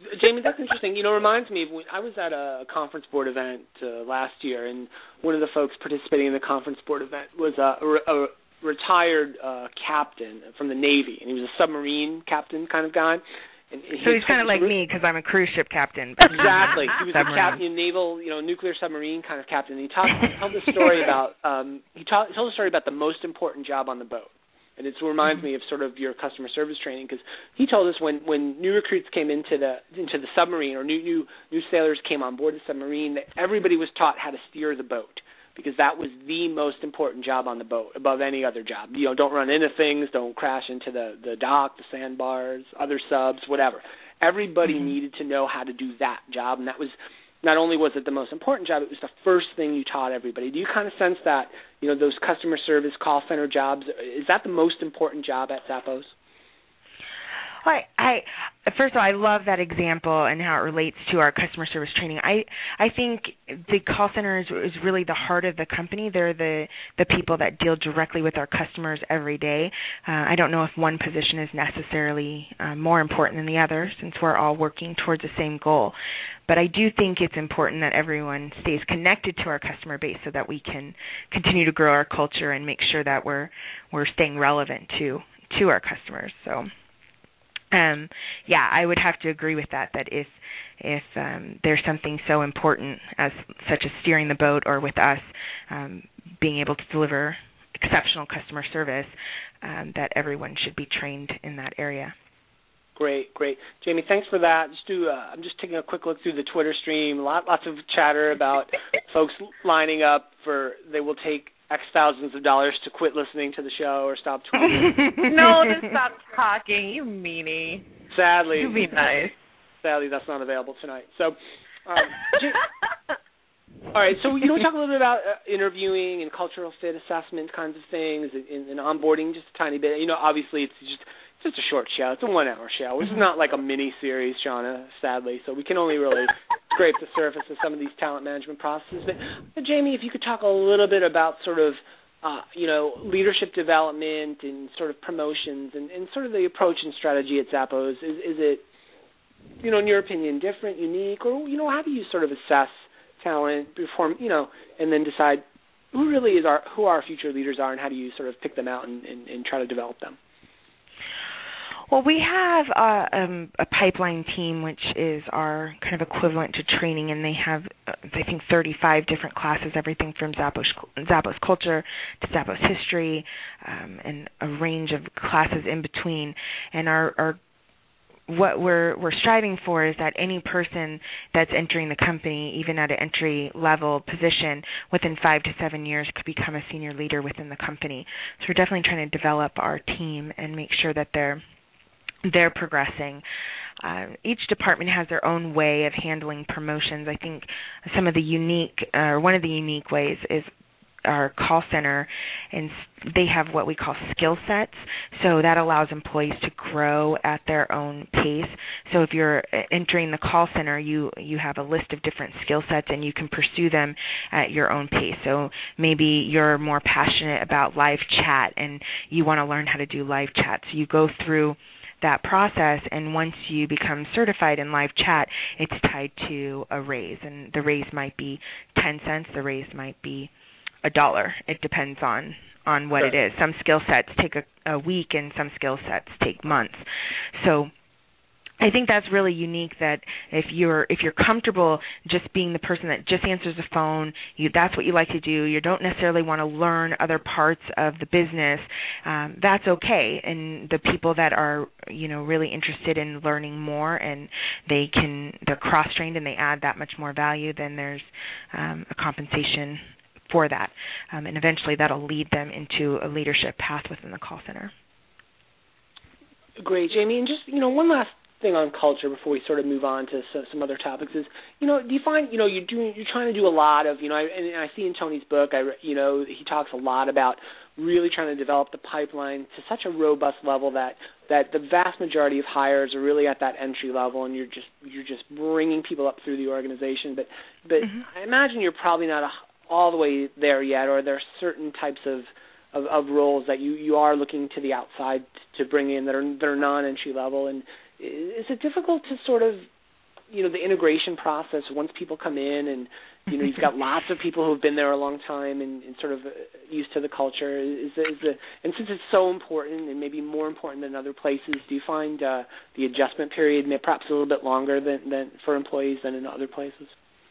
[SPEAKER 3] Jamie, that's interesting. You know, it reminds me of when I was at a conference board event uh, last year, and one of the folks participating in the conference board event was a, a, a retired uh, captain from the Navy, and he was a submarine captain kind of guy. And he
[SPEAKER 5] so he's kind of like re- me because I'm a cruise ship captain. But
[SPEAKER 3] exactly. He was submarine. a captain, naval, you know, nuclear submarine kind of captain. And he talked, he told a story about um, he ta- told a story about the most important job on the boat. And it reminds mm-hmm. me of sort of your customer service training, because he told us when, when new recruits came into the into the submarine, or new new new sailors came on board the submarine, that everybody was taught how to steer the boat, because that was the most important job on the boat above any other job. You know, don't run into things, don't crash into the, the dock, the sandbars, other subs, whatever. Everybody mm-hmm. needed to know how to do that job, and that was not only was it the most important job, it was the first thing you taught everybody. Do you kind of sense that, you know, those customer service call center jobs, is that the most important job at Zappos?
[SPEAKER 5] Well, I, I first of all, I love that example and how it relates to our customer service training. I I think the call center is, is really the heart of the company. They're the the people that deal directly with our customers every day. Uh, I don't know if one position is necessarily uh, more important than the other, since we're all working towards the same goal. But I do think it's important that everyone stays connected to our customer base so that we can continue to grow our culture and make sure that we're we're staying relevant to to our customers. So. Um, yeah, I would have to agree with that, that if if um, there's something so important as such as steering the boat, or with us um, being able to deliver exceptional customer service, um, that everyone should be trained in that area.
[SPEAKER 3] Great, great. Jamie, thanks for that. Just do. Uh, I'm just taking a quick look through the Twitter stream. Lot, lots of chatter about folks lining up for, they will take X thousands of dollars to quit listening to the show or stop tweeting.
[SPEAKER 4] No, just stop talking, you meanie.
[SPEAKER 3] Sadly.
[SPEAKER 4] You be nice.
[SPEAKER 3] Sadly, that's not available tonight. So, um, all right, so you know, we talk a little bit about uh, interviewing and cultural fit assessment kinds of things, and, and onboarding just a tiny bit. You know, obviously it's just it's just a short show. It's a one-hour show. This is not like a mini-series, Shauna, sadly, so we can only really scrape the surface of some of these talent management processes. But, but Jamie, if you could talk a little bit about sort of, uh, you know, leadership development and sort of promotions and, and sort of the approach and strategy at Zappos. Is, is it, you know, in your opinion, different, unique, or, you know, how do you sort of assess talent before, you know, and then decide who really is our, who our future leaders are, and how do you sort of pick them out and, and, and try to develop them?
[SPEAKER 5] Well, we have uh, um, a pipeline team, which is our kind of equivalent to training, and they have, uh, I think, thirty-five different classes, everything from Zappos, Zappos culture to Zappos history, um, and a range of classes in between. And our, our what we're we're striving for is that any person that's entering the company, even at an entry level position, within five to seven years could become a senior leader within the company. So we're definitely trying to develop our team and make sure that they're they're progressing. Uh, each department has their own way of handling promotions. I think some of the unique, uh, or one of the unique ways is our call center, and they have what we call skill sets. So that allows employees to grow at their own pace. So if you're entering the call center, you, you have a list of different skill sets, and you can pursue them at your own pace. So maybe you're more passionate about live chat, and you want to learn how to do live chat. So you go through that process, and once you become certified in live chat, it's tied to a raise, and the raise might be ten cents, the raise might be a dollar. It depends on on what
[SPEAKER 3] sure.
[SPEAKER 5] it is. Some skill sets take a, a week, and some skill sets take months. So I think that's really unique, that if you're if you're comfortable just being the person that just answers the phone, you that's what you like to do, you don't necessarily want to learn other parts of the business, um, that's okay. And the people that are, you know, really interested in learning more, and they can they're cross-trained and they add that much more value, then there's um, a compensation for that. Um, and eventually that'll lead them into a leadership path within the call center.
[SPEAKER 3] Great, Jamie. And just, you know, one last thing on culture before we sort of move on to so, some other topics is, you know, do you find, you know, you're doing, you're trying to do a lot of, you know, I, and I see in Tony's book, I, you know, he talks a lot about really trying to develop the pipeline to such a robust level that, that the vast majority of hires are really at that entry level, and you're just you're just bringing people up through the organization. But but mm-hmm. I imagine you're probably not a, all the way there yet, or there are certain types of Of, of roles that you, you are looking to the outside to bring in that are that are non-entry level. And is it difficult to sort of you know, the integration process once people come in and, you know, you've got lots of people who have been there a long time and, and sort of used to the culture. Is, is the, and since it's so important and maybe more important than other places, do you find uh, the adjustment period may perhaps a little bit longer than, than for employees than in other places?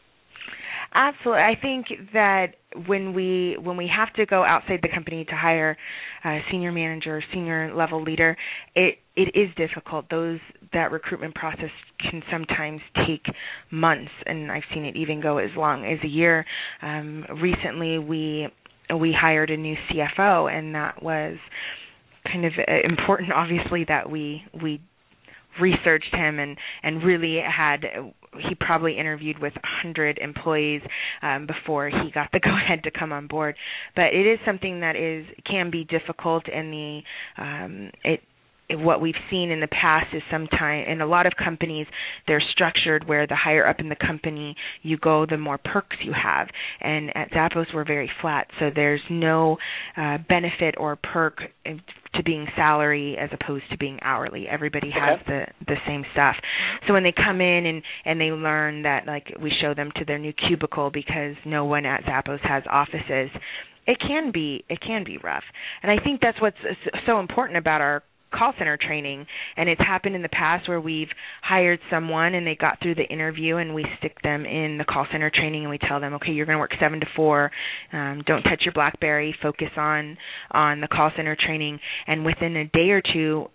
[SPEAKER 5] Absolutely. I think that when we when we have to go outside the company to hire a senior manager, senior level leader, it it is difficult. Those that recruitment process can sometimes take months, and I've seen it even go as long as a year. Um, recently, we we hired a new C F O, and that was kind of important. Obviously, that we we researched him and and really had. He probably interviewed with one hundred employees um, before he got the go-ahead to come on board. But it is something that is can be difficult, and the um, it. What we've seen in the past is sometimes, in a lot of companies, they're structured where the higher up in the company you go, the more perks you have. And at Zappos, we're very flat, so there's no uh, benefit or perk to being salary as opposed to being hourly. Everybody has okay. the, the same stuff. So when they come in and, and they learn that, like, we show them to their new cubicle because no one at Zappos has offices, it can be it can be rough. And I think that's what's so important about our call center training, and it's happened in the past where we've hired someone and they got through the interview and we stick them in the call center training and we tell them, okay, you're going to work seven to four, um, don't touch your BlackBerry, focus on on the call center training, and within a day or two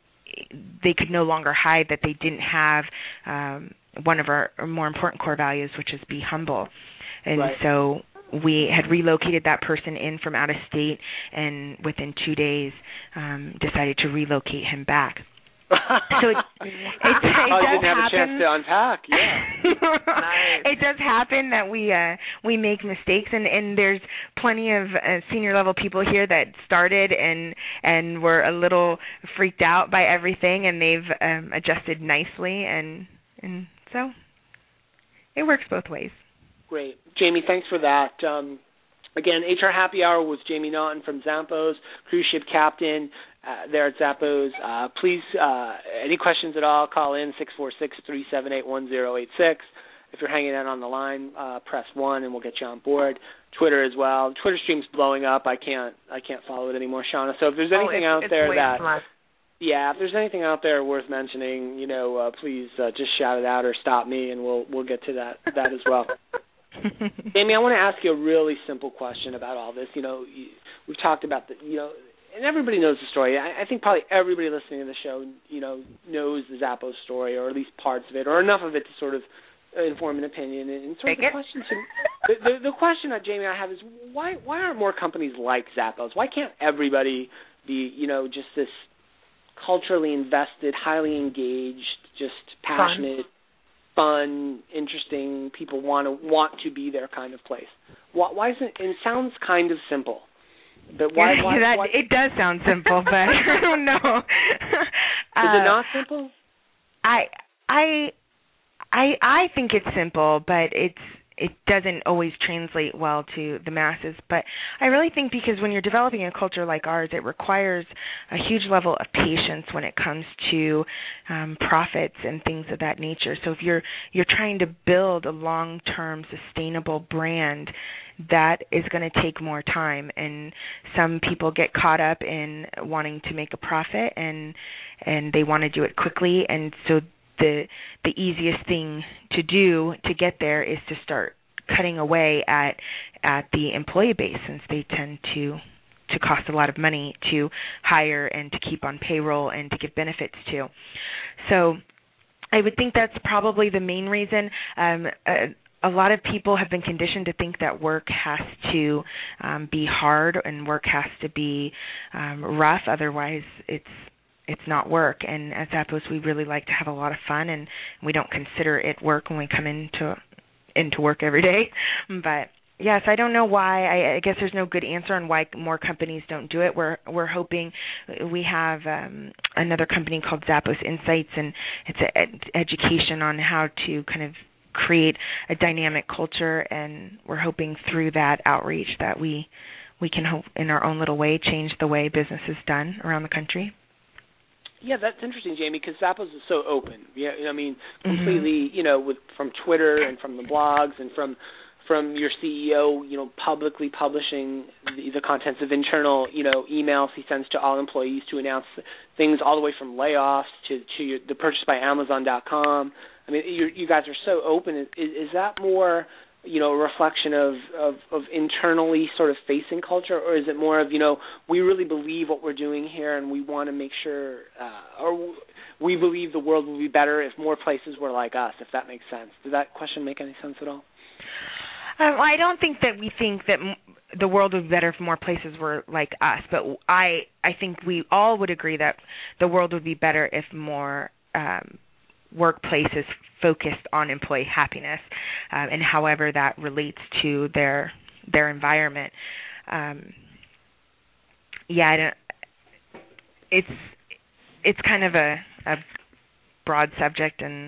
[SPEAKER 5] they could no longer hide that they didn't have um, one of our more important core values, which is be humble. And right. so we had relocated that person in from out of state, and within two days um, decided to relocate him back. So it, it, it, it
[SPEAKER 3] oh,
[SPEAKER 5] does
[SPEAKER 3] didn't have
[SPEAKER 5] happen.
[SPEAKER 3] a chance to unpack. Yeah, nice.
[SPEAKER 5] It does happen that we uh, we make mistakes, and, and there's plenty of uh, senior level people here that started and and were a little freaked out by everything, and they've um, adjusted nicely, and and so it works both ways.
[SPEAKER 3] Great. Jamie, thanks for that. Um, again, H R Happy Hour was Jamie Naughton from Zappos, cruise ship captain uh, there at Zappos. Uh, please, uh, any questions at all, call in six four six, three seven eight, one zero eight six. If you're hanging out on the line, uh, press one and we'll get you on board. Twitter as well. Twitter stream's blowing up. I can't I can't follow it anymore, Shauna. So if there's anything
[SPEAKER 4] oh, it's,
[SPEAKER 3] out
[SPEAKER 4] it's
[SPEAKER 3] there
[SPEAKER 4] way
[SPEAKER 3] that...
[SPEAKER 4] Much.
[SPEAKER 3] Yeah, if there's anything out there worth mentioning, you know, uh, please uh, just shout it out or stop me, and we'll we'll get to that that as well. Amy, I want to ask you a really simple question about all this. You know, you, we've talked about the, you know, and everybody knows the story. I, I think probably everybody listening to the show, you know, knows the Zappos story, or at least parts of it, or enough of it to sort of inform an opinion. And, and sort
[SPEAKER 4] Take
[SPEAKER 3] of the
[SPEAKER 4] it.
[SPEAKER 3] question, to, the, the, the question, uh, Jamie, I have is why why aren't more companies like Zappos? Why can't everybody be, you know, just this culturally invested, highly engaged, just passionate, fun, interesting, people want to want to be their kind of place? Why, why isn't it? It sounds kind of simple, but why? why,
[SPEAKER 5] that,
[SPEAKER 3] why
[SPEAKER 5] it does sound simple, but I don't know.
[SPEAKER 3] Is
[SPEAKER 5] uh,
[SPEAKER 3] it not simple?
[SPEAKER 5] I I I I think it's simple, but it's it doesn't always translate well to the masses. But I really think because when you're developing a culture like ours, it requires a huge level of patience when it comes to um, profits and things of that nature. So if you're you're trying to build a long-term sustainable brand, that is going to take more time. And some people get caught up in wanting to make a profit, and and they want to do it quickly. And so the the easiest thing to do to get there is to start cutting away at at the employee base, since they tend to to cost a lot of money to hire and to keep on payroll and to give benefits to. So I would think that's probably the main reason. Um, a, a lot of people have been conditioned to think that work has to um, be hard and work has to be um, rough, otherwise it's it's not work. And at Zappos, we really like to have a lot of fun, and we don't consider it work when we come into into work every day. But yes, I don't know why. I, I guess there's no good answer on why more companies don't do it. We're we're hoping we have um, another company called Zappos Insights, and it's an ed- education on how to kind of create a dynamic culture, and we're hoping through that outreach that we we can hope in our own little way change the way business is done around the country.
[SPEAKER 3] yeah, that's interesting, Jamie, because Zappos is so open. Yeah, I mean, completely, mm-hmm. you know, with from Twitter and from the blogs and from from your C E O, you know, publicly publishing the, the contents of internal, you know, emails he sends to all employees to announce things all the way from layoffs to to your, the purchase by Amazon dot com. I mean, you you guys are so open. Is, is that more, you know, a reflection of, of, of internally sort of facing culture, or is it more of, you know, we really believe what we're doing here and we want to make sure, uh, or we believe the world will be better if more places were like us, if that makes sense? Does that question make any sense at all?
[SPEAKER 5] Um, I don't think that we think that m- the world would be better if more places were like us, but I, I think we all would agree that the world would be better if more um, workplaces focused on employee happiness, uh, and however that relates to their their environment. Um, yeah, I don't, it's it's kind of a, a broad subject, and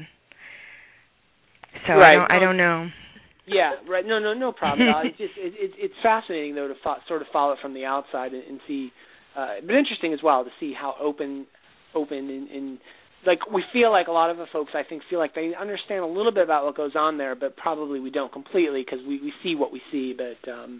[SPEAKER 5] so
[SPEAKER 3] right.
[SPEAKER 5] I don't I don't know.
[SPEAKER 3] Yeah, right. No, no, no problem at all. It's just it, it, it's fascinating though to fo- sort of follow it from the outside and, and see, uh, but interesting as well to see how open, open and. and like we feel like a lot of the folks, I think, feel like they understand a little bit about what goes on there, but probably we don't completely because we, we see what we see. But um,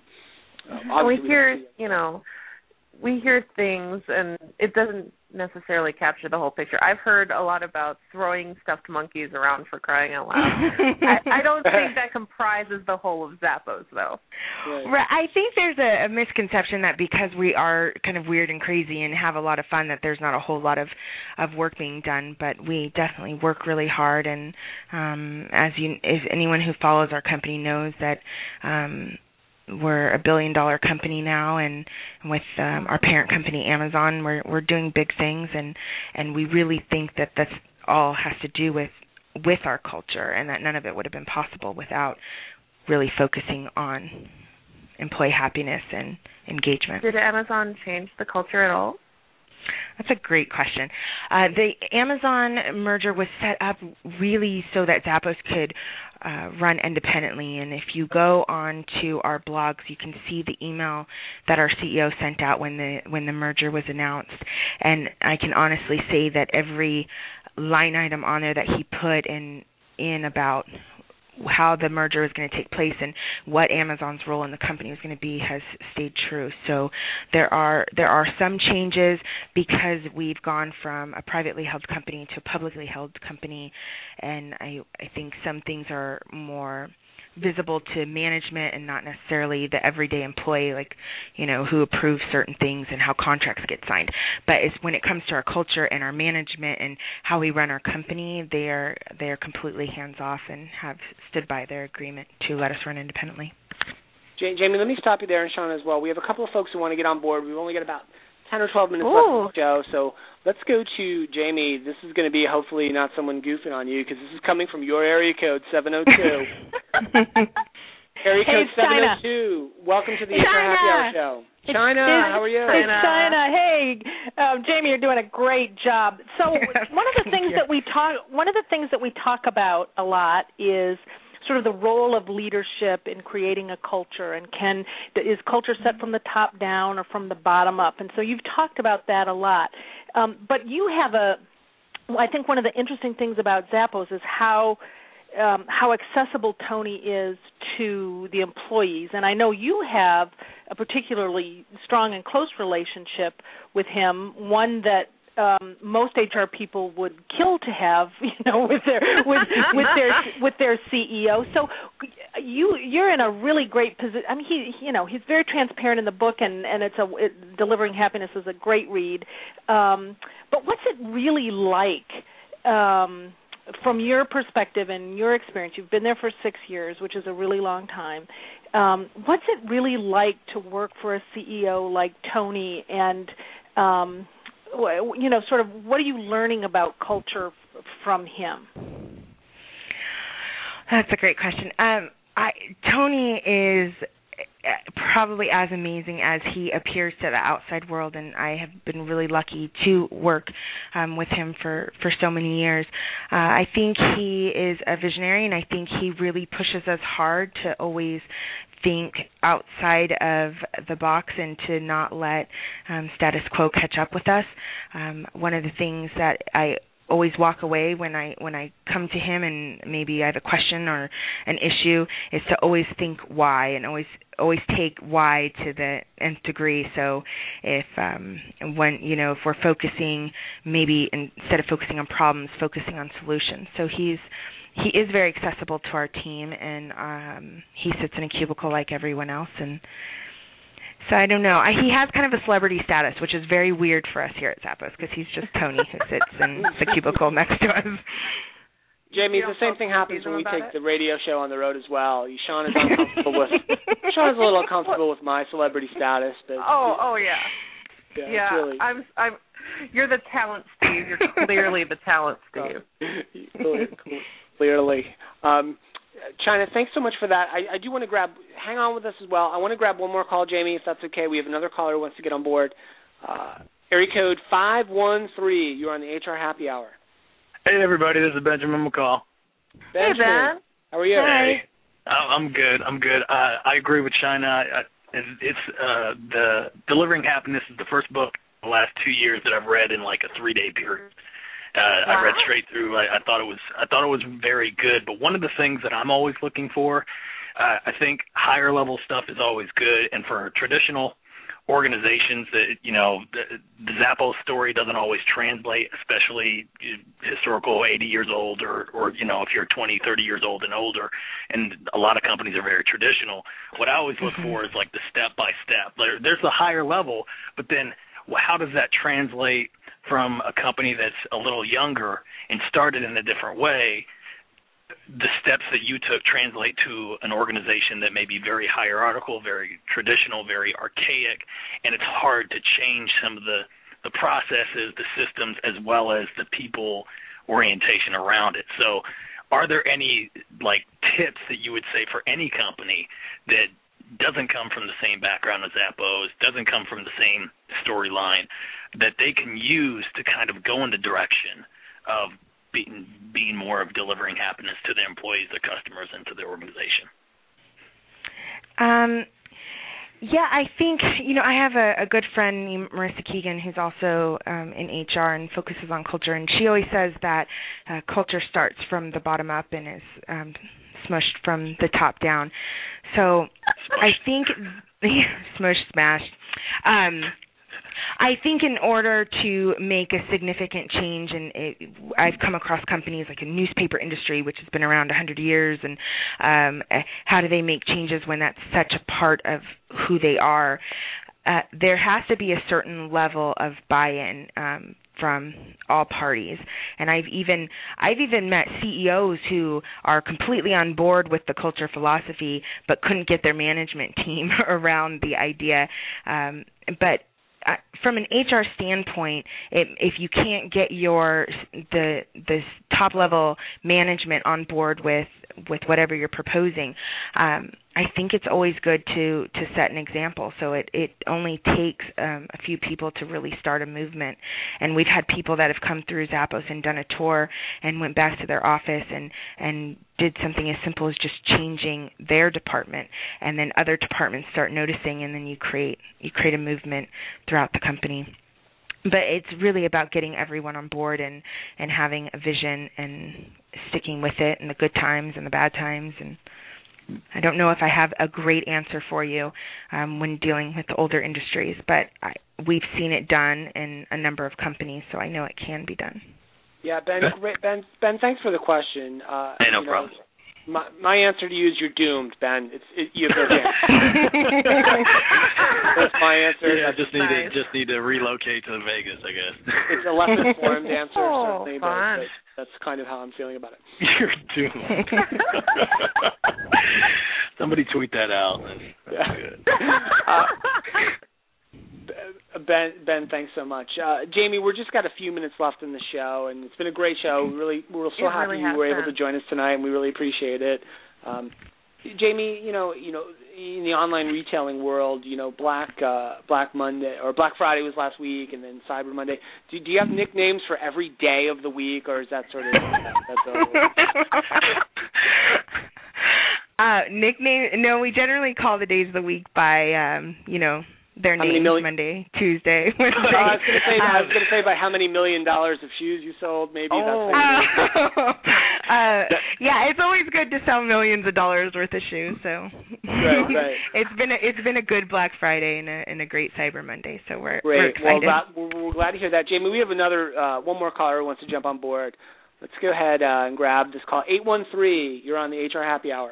[SPEAKER 4] we hear, we you know, we hear things, and it doesn't necessarily capture the whole picture. I've heard a lot about throwing stuffed monkeys around, for crying out loud. I, I don't think that comprises the whole of Zappos, though.
[SPEAKER 5] Right. I think there's a, a misconception that because we are kind of weird and crazy and have a lot of fun, that there's not a whole lot of, of work being done. But we definitely work really hard, and um, as you, if anyone who follows our company knows that. Um, We're a billion-dollar company now, and with um, our parent company, Amazon, we're we're doing big things, and, and we really think that that's all has to do with with our culture, and that none of it would have been possible without really focusing on employee happiness and engagement.
[SPEAKER 4] Did Amazon change the culture at all?
[SPEAKER 5] That's a great question. Uh, the Amazon merger was set up really so that Zappos could uh, run independently. And if you go on to our blogs, you can see the email that our C E O sent out when the when the merger was announced. And I can honestly say that every line item on there that he put in in about how the merger is going to take place and what Amazon's role in the company is going to be has stayed true. So there are there are some changes because we've gone from a privately held company to a publicly held company, and I, I think some things are more visible to management and not necessarily the everyday employee, like, you know, who approves certain things and how contracts get signed. But it's when it comes to our culture and our management and how we run our company, they are they are completely hands off and have stood by their agreement to let us run independently.
[SPEAKER 3] Jamie, let me stop you there, and Sean as well. We have a couple of folks who want to get on board. We've only got about ten or twelve minutes
[SPEAKER 4] Ooh.
[SPEAKER 3] left of the show, so let's go to Jamie. This is going to be hopefully not someone goofing on you, because this is coming from your area code, seven oh two. Area
[SPEAKER 7] hey,
[SPEAKER 3] code seven oh
[SPEAKER 7] China.
[SPEAKER 3] two. Welcome to the
[SPEAKER 7] China.
[SPEAKER 3] H R Happy Hour Show.
[SPEAKER 7] It's,
[SPEAKER 3] China,
[SPEAKER 7] it's,
[SPEAKER 3] how are you?
[SPEAKER 7] It's China. Hey, um, Jamie, you're doing a great job. So one of the things
[SPEAKER 5] you.
[SPEAKER 7] that we talk, one of the things that we talk about a lot is sort of the role of leadership in creating a culture, and can is culture set from the top down or from the bottom up? And so you've talked about that a lot. Um, but you have a, I think one of the interesting things about Zappos is how um, how accessible Tony is to the employees. And I know you have a particularly strong and close relationship with him, one that Um, most H R people would kill to have, you know, with their with with their with their C E O. So you you're in a really great position. I mean, he you know he's very transparent in the book, and and it's a it, Delivering Happiness is a great read. Um, but what's it really like um, from your perspective and your experience? You've been there for six years, which is a really long time. Um, what's it really like to work for a C E O like Tony, and um, you know, sort of, what are you learning about culture f- from him?
[SPEAKER 5] That's a great question. Um, I, Tony is probably as amazing as he appears to the outside world, and I have been really lucky to work um, with him for, for so many years. Uh, I think he is a visionary, and I think he really pushes us hard to always think outside of the box and to not let um, status quo catch up with us. Um, one of the things that I always walk away when I when I come to him and maybe I have a question or an issue is to always think why and always always take why to the nth degree. So if um, when you know if we're focusing maybe instead of focusing on problems, focusing on solutions. So he's he is very accessible to our team, and um, he sits in a cubicle like everyone else. And so I don't know. I, he has kind of a celebrity status, which is very weird for us here at Zappos because he's just Tony who sits in the cubicle next to us.
[SPEAKER 3] Jamie, the same thing happens when we take the radio show on the road as well. Sean is uncomfortable with Sean is a little uncomfortable with my celebrity status. But
[SPEAKER 4] oh, oh yeah,
[SPEAKER 3] yeah.
[SPEAKER 4] yeah
[SPEAKER 3] Really,
[SPEAKER 4] I'm, I'm. You're the talent, Steve. You're clearly the talent, Steve.
[SPEAKER 3] clearly, clearly. Um, China, thanks so much for that. I, I do want to grab, hang on with us as well. I want to grab one more call, Jamie, if that's okay. We have another caller who wants to get on board. Uh, area code five one three. You're on the H R Happy Hour.
[SPEAKER 8] Hey, everybody. This is Benjamin McCall.
[SPEAKER 3] Benjamin.
[SPEAKER 4] Hey, Ben.
[SPEAKER 3] How are you?
[SPEAKER 8] Hey. I'm good. I'm good. Uh, I agree with China. I, it's uh, the Delivering Happiness is the first book in the last two years that I've read in like a three-day period. Uh, wow. I read straight through. I, I thought it was. I thought it was very good. But one of the things that I'm always looking for, uh, I think higher level stuff is always good. And for traditional organizations, that you know, the, the Zappos story doesn't always translate, especially historical eighty years old, or or you know, if you're twenty, thirty years old and older. And a lot of companies are very traditional. What I always look mm-hmm. for is like the step by step. There, there's the higher level, but then how does that translate from a company that's a little younger and started in a different way? The steps that you took translate to an organization that may be very hierarchical, very traditional, very archaic, and it's hard to change some of the, the processes, the systems, as well as the people orientation around it. So are there any like tips that you would say for any company that doesn't come from the same background as Zappos, doesn't come from the same storyline, that they can use to kind of go in the direction of being, being more of delivering happiness to their employees, their customers, and to their organization?
[SPEAKER 5] Um, yeah, I think, you know, I have a, a good friend named Marissa Keegan who's also um, in H R and focuses on culture, and she always says that uh, culture starts from the bottom up and is um, smushed from the top down. So I think smushed, smashed. Um, I think in order to make a significant change, and it, I've come across companies like a newspaper industry, which has been around one hundred years, and um, how do they make changes when that's such a part of who they are? Uh, there has to be a certain level of buy-in um, from all parties, and I've even I've even met C E Os who are completely on board with the culture philosophy, but couldn't get their management team around the idea. Um, but uh, from an H R standpoint, it, if you can't get your the the top level management on board with with whatever you're proposing, um, I think it's always good to, to set an example. So it, it only takes um, a few people to really start a movement. And we've had people that have come through Zappos and done a tour and went back to their office and, and did something as simple as just changing their department. And then other departments start noticing, and then you create you create a movement throughout the company. But it's really about getting everyone on board and, and having a vision and sticking with it in the good times and the bad times. And I don't know if I have a great answer for you um, when dealing with the older industries, but I, we've seen it done in a number of companies, so I know it can be done.
[SPEAKER 3] Yeah, Ben, Ben, Ben, thanks for the question. Uh,
[SPEAKER 8] hey, no
[SPEAKER 3] you know,
[SPEAKER 8] problem.
[SPEAKER 3] My, my answer to you is you're doomed, Ben. It's it, you have no chance. That's my answer.
[SPEAKER 8] Yeah,
[SPEAKER 3] That's
[SPEAKER 8] just need
[SPEAKER 4] nice.
[SPEAKER 8] to just need to relocate to Vegas, I guess.
[SPEAKER 3] It's a less informed answer,
[SPEAKER 4] oh,
[SPEAKER 3] certainly, but, but that's kind of how I'm feeling about it.
[SPEAKER 8] You're doomed. Somebody tweet that out. That's, that's
[SPEAKER 3] yeah.
[SPEAKER 8] good.
[SPEAKER 3] Uh, Ben, Ben, thanks so much. Uh, Jamie, we're just got a few minutes left in the show, and it's been a great show. We really, we're so
[SPEAKER 4] it
[SPEAKER 3] happy
[SPEAKER 4] really
[SPEAKER 3] you were
[SPEAKER 4] been.
[SPEAKER 3] able to join us tonight, and we really appreciate it. Um, Jamie, you know, you know, in the online retailing world, you know, Black uh, Black Monday or Black Friday was last week, and then Cyber Monday. Do, do you have nicknames for every day of the week, or is that sort of that's over?
[SPEAKER 5] Uh, nickname? No, we generally call the days of the week by, um, you know, their
[SPEAKER 3] How
[SPEAKER 5] names.
[SPEAKER 3] Million-
[SPEAKER 5] Monday, Tuesday, Wednesday.
[SPEAKER 3] Uh, I was going to say. I was
[SPEAKER 5] Um,
[SPEAKER 3] going to say by how many million dollars of shoes you sold. Maybe
[SPEAKER 5] Oh.
[SPEAKER 3] that's.
[SPEAKER 5] Uh, uh, yeah, it's always good to sell millions of dollars worth of shoes. So
[SPEAKER 3] Right, right.
[SPEAKER 5] it's been a, it's been a good Black Friday and a, and a great Cyber Monday. So we're
[SPEAKER 3] Great.
[SPEAKER 5] we're excited.
[SPEAKER 3] Well, that, we're, we're glad to hear that, Jamie. We have another uh, one more caller who wants to jump on board. Let's go ahead uh, and grab this call. eight one three. You're on the H R Happy Hour.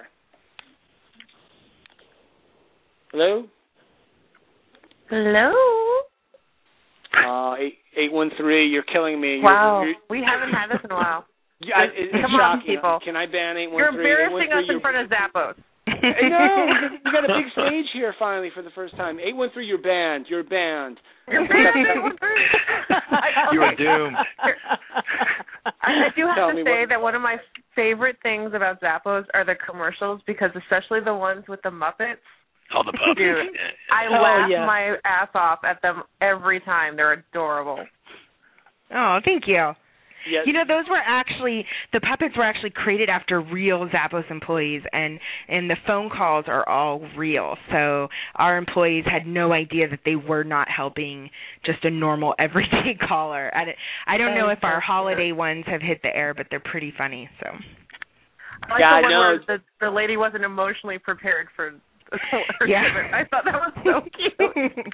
[SPEAKER 3] Hello.
[SPEAKER 4] Hello.
[SPEAKER 3] Uh, eight eight one three. You're killing me.
[SPEAKER 4] Wow,
[SPEAKER 3] You're, you're,
[SPEAKER 4] we haven't had this in a while.
[SPEAKER 3] Yeah, it, it's
[SPEAKER 4] Come on,
[SPEAKER 3] shocking.
[SPEAKER 4] people.
[SPEAKER 3] Can I ban eight one three?
[SPEAKER 4] You're embarrassing us in front of Zappos.
[SPEAKER 3] I know. We got a big stage here finally for the first time. eight one three, you're banned. You're banned.
[SPEAKER 4] You're banned.
[SPEAKER 8] You are doomed.
[SPEAKER 4] I, I do have
[SPEAKER 3] Tell
[SPEAKER 4] to
[SPEAKER 3] me
[SPEAKER 4] say
[SPEAKER 3] what-
[SPEAKER 4] that one of my favorite things about Zappos are the commercials, because especially the ones with the Muppets.
[SPEAKER 8] Oh, the puppets.
[SPEAKER 4] Dude, I
[SPEAKER 3] Oh,
[SPEAKER 4] laugh
[SPEAKER 3] yeah.
[SPEAKER 4] my ass off at them every time. They're adorable.
[SPEAKER 5] Oh, thank you.
[SPEAKER 3] Yes.
[SPEAKER 5] You know, those were actually, the puppets were actually created after real Zappos employees, and, and the phone calls are all real. So our employees had no idea that they were not helping just a normal everyday caller. I, I don't know if our holiday ones have hit the air, but they're pretty funny. So.
[SPEAKER 4] I like
[SPEAKER 3] Yeah,
[SPEAKER 4] the
[SPEAKER 3] I
[SPEAKER 4] one
[SPEAKER 3] know.
[SPEAKER 4] where the, the lady wasn't emotionally prepared for her
[SPEAKER 5] Yeah.
[SPEAKER 4] shipment. I thought that was so cute.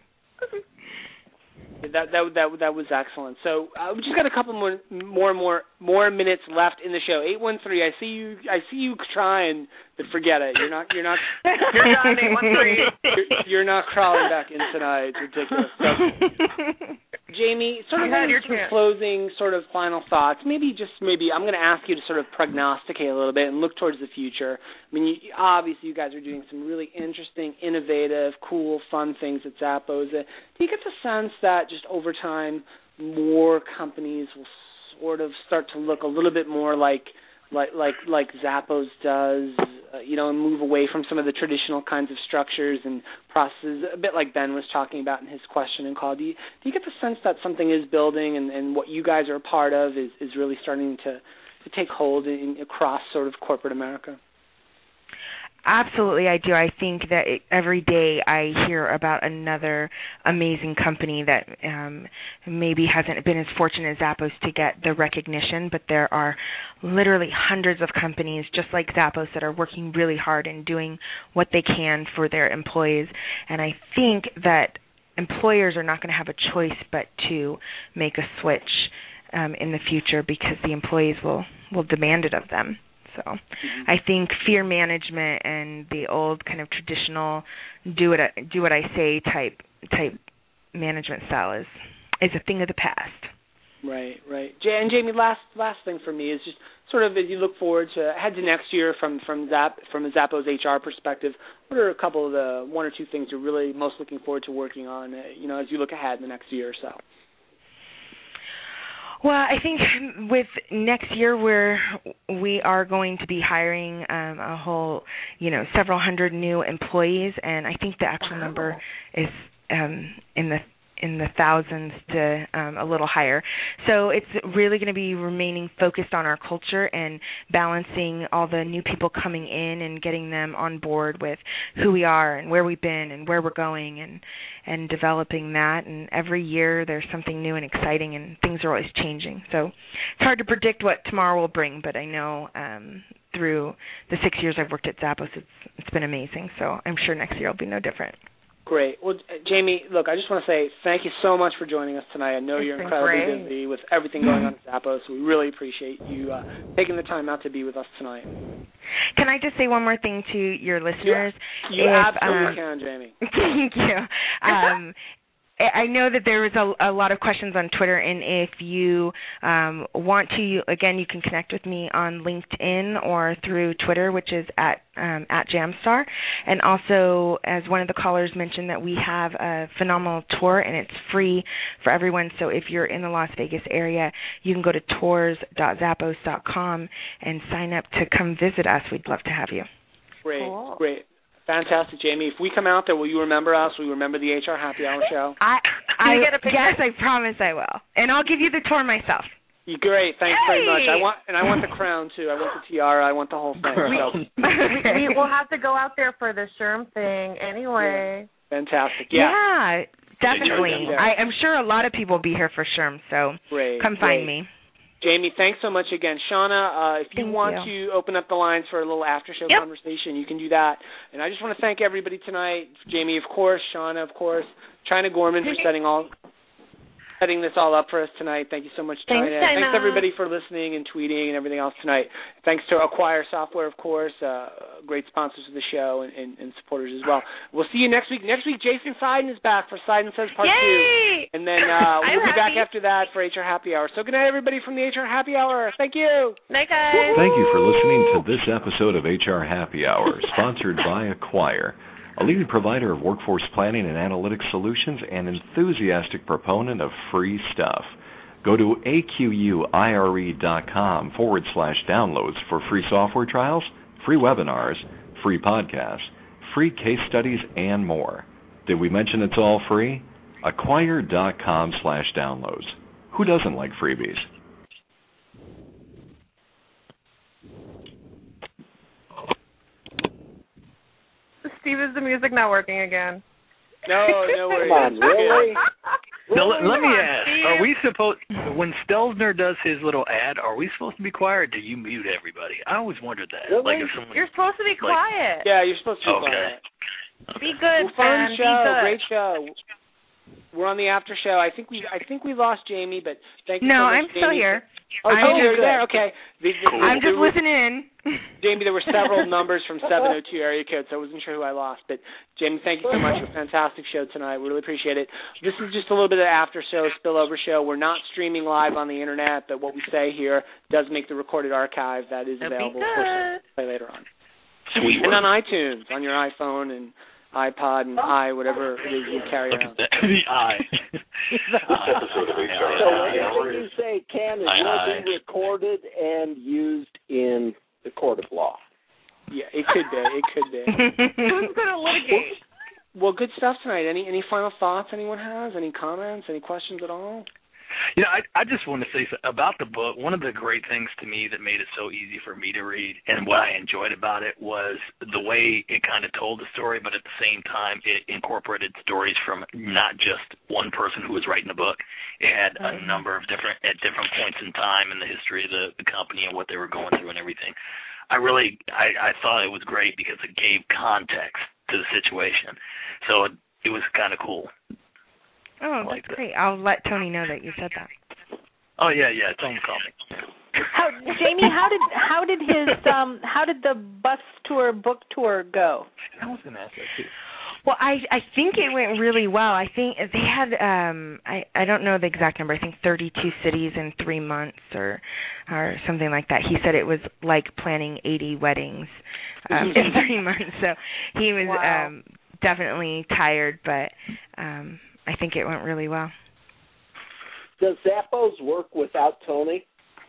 [SPEAKER 3] That that that that was excellent. So uh, we just got a couple more more more more minutes left in the show. eight one three. I see you. I see you trying, but forget it. You're not. You're not.
[SPEAKER 4] You're done, eight one three.
[SPEAKER 3] You're, you're not crawling back in tonight. It's ridiculous. So, Jamie, sort of
[SPEAKER 4] You had
[SPEAKER 3] any
[SPEAKER 4] your
[SPEAKER 3] sort of
[SPEAKER 4] chance.
[SPEAKER 3] closing sort of final thoughts. Maybe just maybe I'm going to ask you to sort of prognosticate a little bit and look towards the future. I mean, you, obviously you guys are doing some really interesting, innovative, cool, fun things at Zappos. Uh, do you get the sense that just over time more companies will sort of start to look a little bit more like like like like Zappos does, uh, you know, and move away from some of the traditional kinds of structures and processes, a bit like Ben was talking about in his question and call. Do you, do you get the sense that something is building and, and what you guys are a part of is, is really starting to, to take hold in, across sort of corporate America?
[SPEAKER 5] Absolutely, I do. I think that it, every day I hear about another amazing company that um, maybe hasn't been as fortunate as Zappos to get the recognition, but there are literally hundreds of companies just like Zappos that are working really hard and doing what they can for their employees. And I think that employers are not going to have a choice but to make a switch um, in the future, because the employees will, will demand it of them. So I think fear management and the old kind of traditional do what I, do what I say type type management style is is a thing of the past.
[SPEAKER 3] Right, right. Jay, and Jamie, last last thing for me is just sort of as you look forward to head to next year from from Zap from a Zappos H R perspective, what are a couple of the one or two things you're really most looking forward to working on, uh, you know, as you look ahead in the next year or so?
[SPEAKER 5] Well, I think with next year we're we are going to be hiring um, a whole, you know, several hundred new employees, and I think the actual
[SPEAKER 3] Wow.
[SPEAKER 5] number is um, in the in the thousands to um, a little higher. So it's really going to be remaining focused on our culture and balancing all the new people coming in and getting them on board with who we are and where we've been and where we're going, and and developing that. And every year there's something new and exciting, and things are always changing. So it's hard to predict what tomorrow will bring, but I know um, through the six years I've worked at Zappos, it's it's been amazing. So I'm sure next year will be no different.
[SPEAKER 3] Great. Well, Jamie, look, I just want to say thank you so much for joining us tonight. I know
[SPEAKER 4] It's
[SPEAKER 3] you're
[SPEAKER 4] been
[SPEAKER 3] incredibly
[SPEAKER 4] great.
[SPEAKER 3] busy with everything going on at Zappos. We really appreciate you uh, taking the time out to be with us tonight.
[SPEAKER 5] Can I just say one more thing to your listeners?
[SPEAKER 3] You
[SPEAKER 5] If,
[SPEAKER 3] absolutely
[SPEAKER 5] um,
[SPEAKER 3] can, Jamie.
[SPEAKER 5] Thank you. Um, I know that there was a, a lot of questions on Twitter, and if you um, want to, again, you can connect with me on LinkedIn or through Twitter, which is at um, at Jamstar. And also, as one of the callers mentioned, that we have a phenomenal tour, and it's free for everyone. So if you're in the Las Vegas area, you can go to tours dot zappos dot com and sign up to come visit us. We'd love to have you.
[SPEAKER 3] Great,
[SPEAKER 4] Cool.
[SPEAKER 3] great. Fantastic, Jamie. If we come out there, will you remember us? Will you remember the H R Happy Hour show?
[SPEAKER 5] I,
[SPEAKER 4] Can
[SPEAKER 5] I
[SPEAKER 4] you get a picture?
[SPEAKER 5] yes, I promise I will, and I'll give you the tour myself.
[SPEAKER 3] You great. Thanks
[SPEAKER 4] hey.
[SPEAKER 3] very much. I want and I want the crown too. I want the tiara. I want the whole thing. So.
[SPEAKER 4] we, we will have to go out there for the Sherm thing anyway.
[SPEAKER 3] Yeah. Fantastic. Yeah.
[SPEAKER 5] Yeah, definitely. I, I'm sure a lot of people will be here for Sherm, so
[SPEAKER 3] great,
[SPEAKER 5] come find
[SPEAKER 3] great.
[SPEAKER 5] me.
[SPEAKER 3] Jamie, thanks so much again. Shauna, uh, if you
[SPEAKER 5] thank
[SPEAKER 3] want
[SPEAKER 5] you.
[SPEAKER 3] to open up the lines for a little after-show
[SPEAKER 4] yep.
[SPEAKER 3] conversation, you can do that. And I just want to thank everybody tonight. Jamie, of course. Shauna, of course. China Gorman for setting all setting this all up for us tonight. Thank you so much, China.
[SPEAKER 4] Thanks, China.
[SPEAKER 3] Thanks, everybody, for listening and tweeting and everything else tonight. Thanks to Acquire Software, of course, uh, great sponsors of the show and, and, and supporters as well. We'll see you next week. Next week, Jason Seiden is back for Seiden Says Part
[SPEAKER 4] Yay!
[SPEAKER 3] two. And then uh, we'll be
[SPEAKER 4] happy.
[SPEAKER 3] back after that for H R Happy Hour. So good night, everybody, from the H R Happy Hour. Thank you.
[SPEAKER 4] Night, guys.
[SPEAKER 2] Thank you for listening to this episode of H R Happy Hour, sponsored by Acquire, a leading provider of workforce planning and analytics solutions and enthusiastic proponent of free stuff. Go to AQUIRE.com forward slash downloads for free software trials, free webinars, free podcasts, free case studies, and more. Did we mention it's all free? Acquire.com slash downloads. Who doesn't like freebies?
[SPEAKER 4] Steve, is the music not working again?
[SPEAKER 3] No, no worries.
[SPEAKER 9] Come on, really?
[SPEAKER 8] Now, let, let me
[SPEAKER 4] Come on,
[SPEAKER 8] ask,
[SPEAKER 4] Steve.
[SPEAKER 8] are we supposed, when Stelzner does his little ad, are we supposed to be quiet or do you mute everybody? I always wondered that.
[SPEAKER 9] Really?
[SPEAKER 8] Like if someone,
[SPEAKER 4] You're supposed to be
[SPEAKER 8] Like-
[SPEAKER 4] quiet.
[SPEAKER 3] Yeah, you're supposed to be
[SPEAKER 8] Okay.
[SPEAKER 3] quiet.
[SPEAKER 4] Be good,
[SPEAKER 3] Well, fun
[SPEAKER 4] Sam.
[SPEAKER 3] show,
[SPEAKER 4] Be good.
[SPEAKER 3] great show. We're on the after show. I think we, I think we lost Jamie, but thank you
[SPEAKER 5] No,
[SPEAKER 3] so much,
[SPEAKER 5] I'm still
[SPEAKER 3] Jamie.
[SPEAKER 5] here.
[SPEAKER 3] Oh,
[SPEAKER 5] I'm
[SPEAKER 3] Jamie, you're
[SPEAKER 5] just-
[SPEAKER 3] there. Okay. The, the,
[SPEAKER 5] I'm
[SPEAKER 3] there
[SPEAKER 5] just
[SPEAKER 3] was-
[SPEAKER 5] listening in.
[SPEAKER 3] Jamie, there were several numbers from seven oh two area code, so I wasn't sure who I lost. But, Jamie, thank you so much for a fantastic show tonight. We really appreciate it. This is just a little bit of after show, spillover show. We're not streaming live on the Internet, but what we say here does make the recorded archive that is
[SPEAKER 4] That'd be
[SPEAKER 3] available for
[SPEAKER 4] good.
[SPEAKER 3] play later on.
[SPEAKER 8] Sweet
[SPEAKER 3] And
[SPEAKER 8] work.
[SPEAKER 3] on iTunes, on your iPhone and iPod and i, whatever it is you carry
[SPEAKER 8] Look
[SPEAKER 3] around.
[SPEAKER 8] at that. The eye.
[SPEAKER 9] So anything you say can and
[SPEAKER 8] Aye,
[SPEAKER 9] will
[SPEAKER 8] aye.
[SPEAKER 9] be recorded and used in the court of law.
[SPEAKER 3] Yeah, it could be. It could be.
[SPEAKER 4] Who's going to litigate?
[SPEAKER 3] Well, good stuff tonight. Any any final thoughts anyone has? Any comments? Any questions at all?
[SPEAKER 8] You know, I I just want to say so- about the book. One of the great things to me that made it so easy for me to read, and what I enjoyed about it, was the way it kind of told the story, but at the same time, it incorporated stories from not just one person who was writing the book. It had a number of different at different points in time in the history of the, the company and what they were going through and everything. I really I, I thought it was great because it gave context to the situation. So it, it was kind of cool.
[SPEAKER 5] Oh,
[SPEAKER 8] Like
[SPEAKER 5] that's
[SPEAKER 8] that.
[SPEAKER 5] great. I'll let Tony know that you said that.
[SPEAKER 8] Oh yeah, yeah. Don't call me.
[SPEAKER 7] How, Jamie, how did how did his um how did the bus tour book tour go?
[SPEAKER 8] I was going to ask that too.
[SPEAKER 5] Well, I I think it went really well. I think they had um I I don't know the exact number. I think thirty-two cities in three months or or something like that. He said it was like planning eighty weddings um, in three months. So he was
[SPEAKER 7] Wow.
[SPEAKER 5] um definitely tired, but um I think it went really well.
[SPEAKER 9] Does Zappos work without Tony?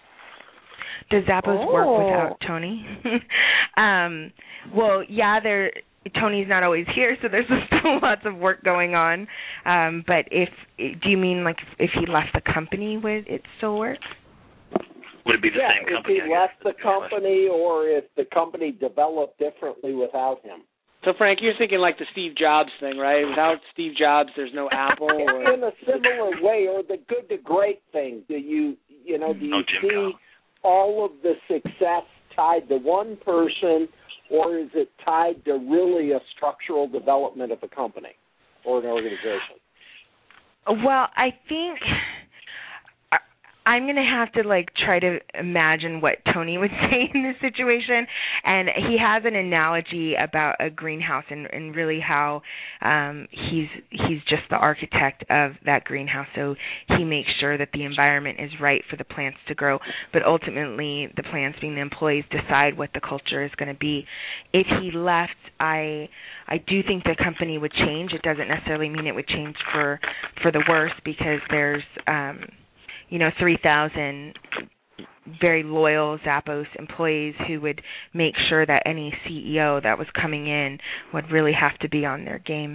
[SPEAKER 5] Does Zappos
[SPEAKER 4] Oh.
[SPEAKER 5] work without Tony? um, well, yeah, there. Tony's not always here, so there's still lots of work going on. Um, but if do you mean like if he left the company, would it still work?
[SPEAKER 8] Would it be the
[SPEAKER 9] yeah,
[SPEAKER 8] same company?
[SPEAKER 9] if he
[SPEAKER 8] I
[SPEAKER 9] left
[SPEAKER 8] guess?
[SPEAKER 9] the company or if the company developed differently without him.
[SPEAKER 3] So, Frank, you're thinking like the Steve Jobs thing, right? Without Steve Jobs, there's no Apple. Or...
[SPEAKER 9] In a similar way, or the good to great thing. Do you, you know, do you
[SPEAKER 8] Oh, Jim
[SPEAKER 9] see
[SPEAKER 8] Collins.
[SPEAKER 9] all of the success tied to one person, or is it tied to really a structural development of a company or an organization?
[SPEAKER 5] Well, I think I- I'm going to have to like try to imagine what Tony would say in this situation, and he has an analogy about a greenhouse and, and really how um, he's he's just the architect of that greenhouse, so he makes sure that the environment is right for the plants to grow, but ultimately the plants, being the employees, decide what the culture is going to be. If he left, I I do think the company would change. It doesn't necessarily mean it would change for for the worse, because there's um, you know, three thousand very loyal Zappos employees who would make sure that any C E O that was coming in would really have to be on their game.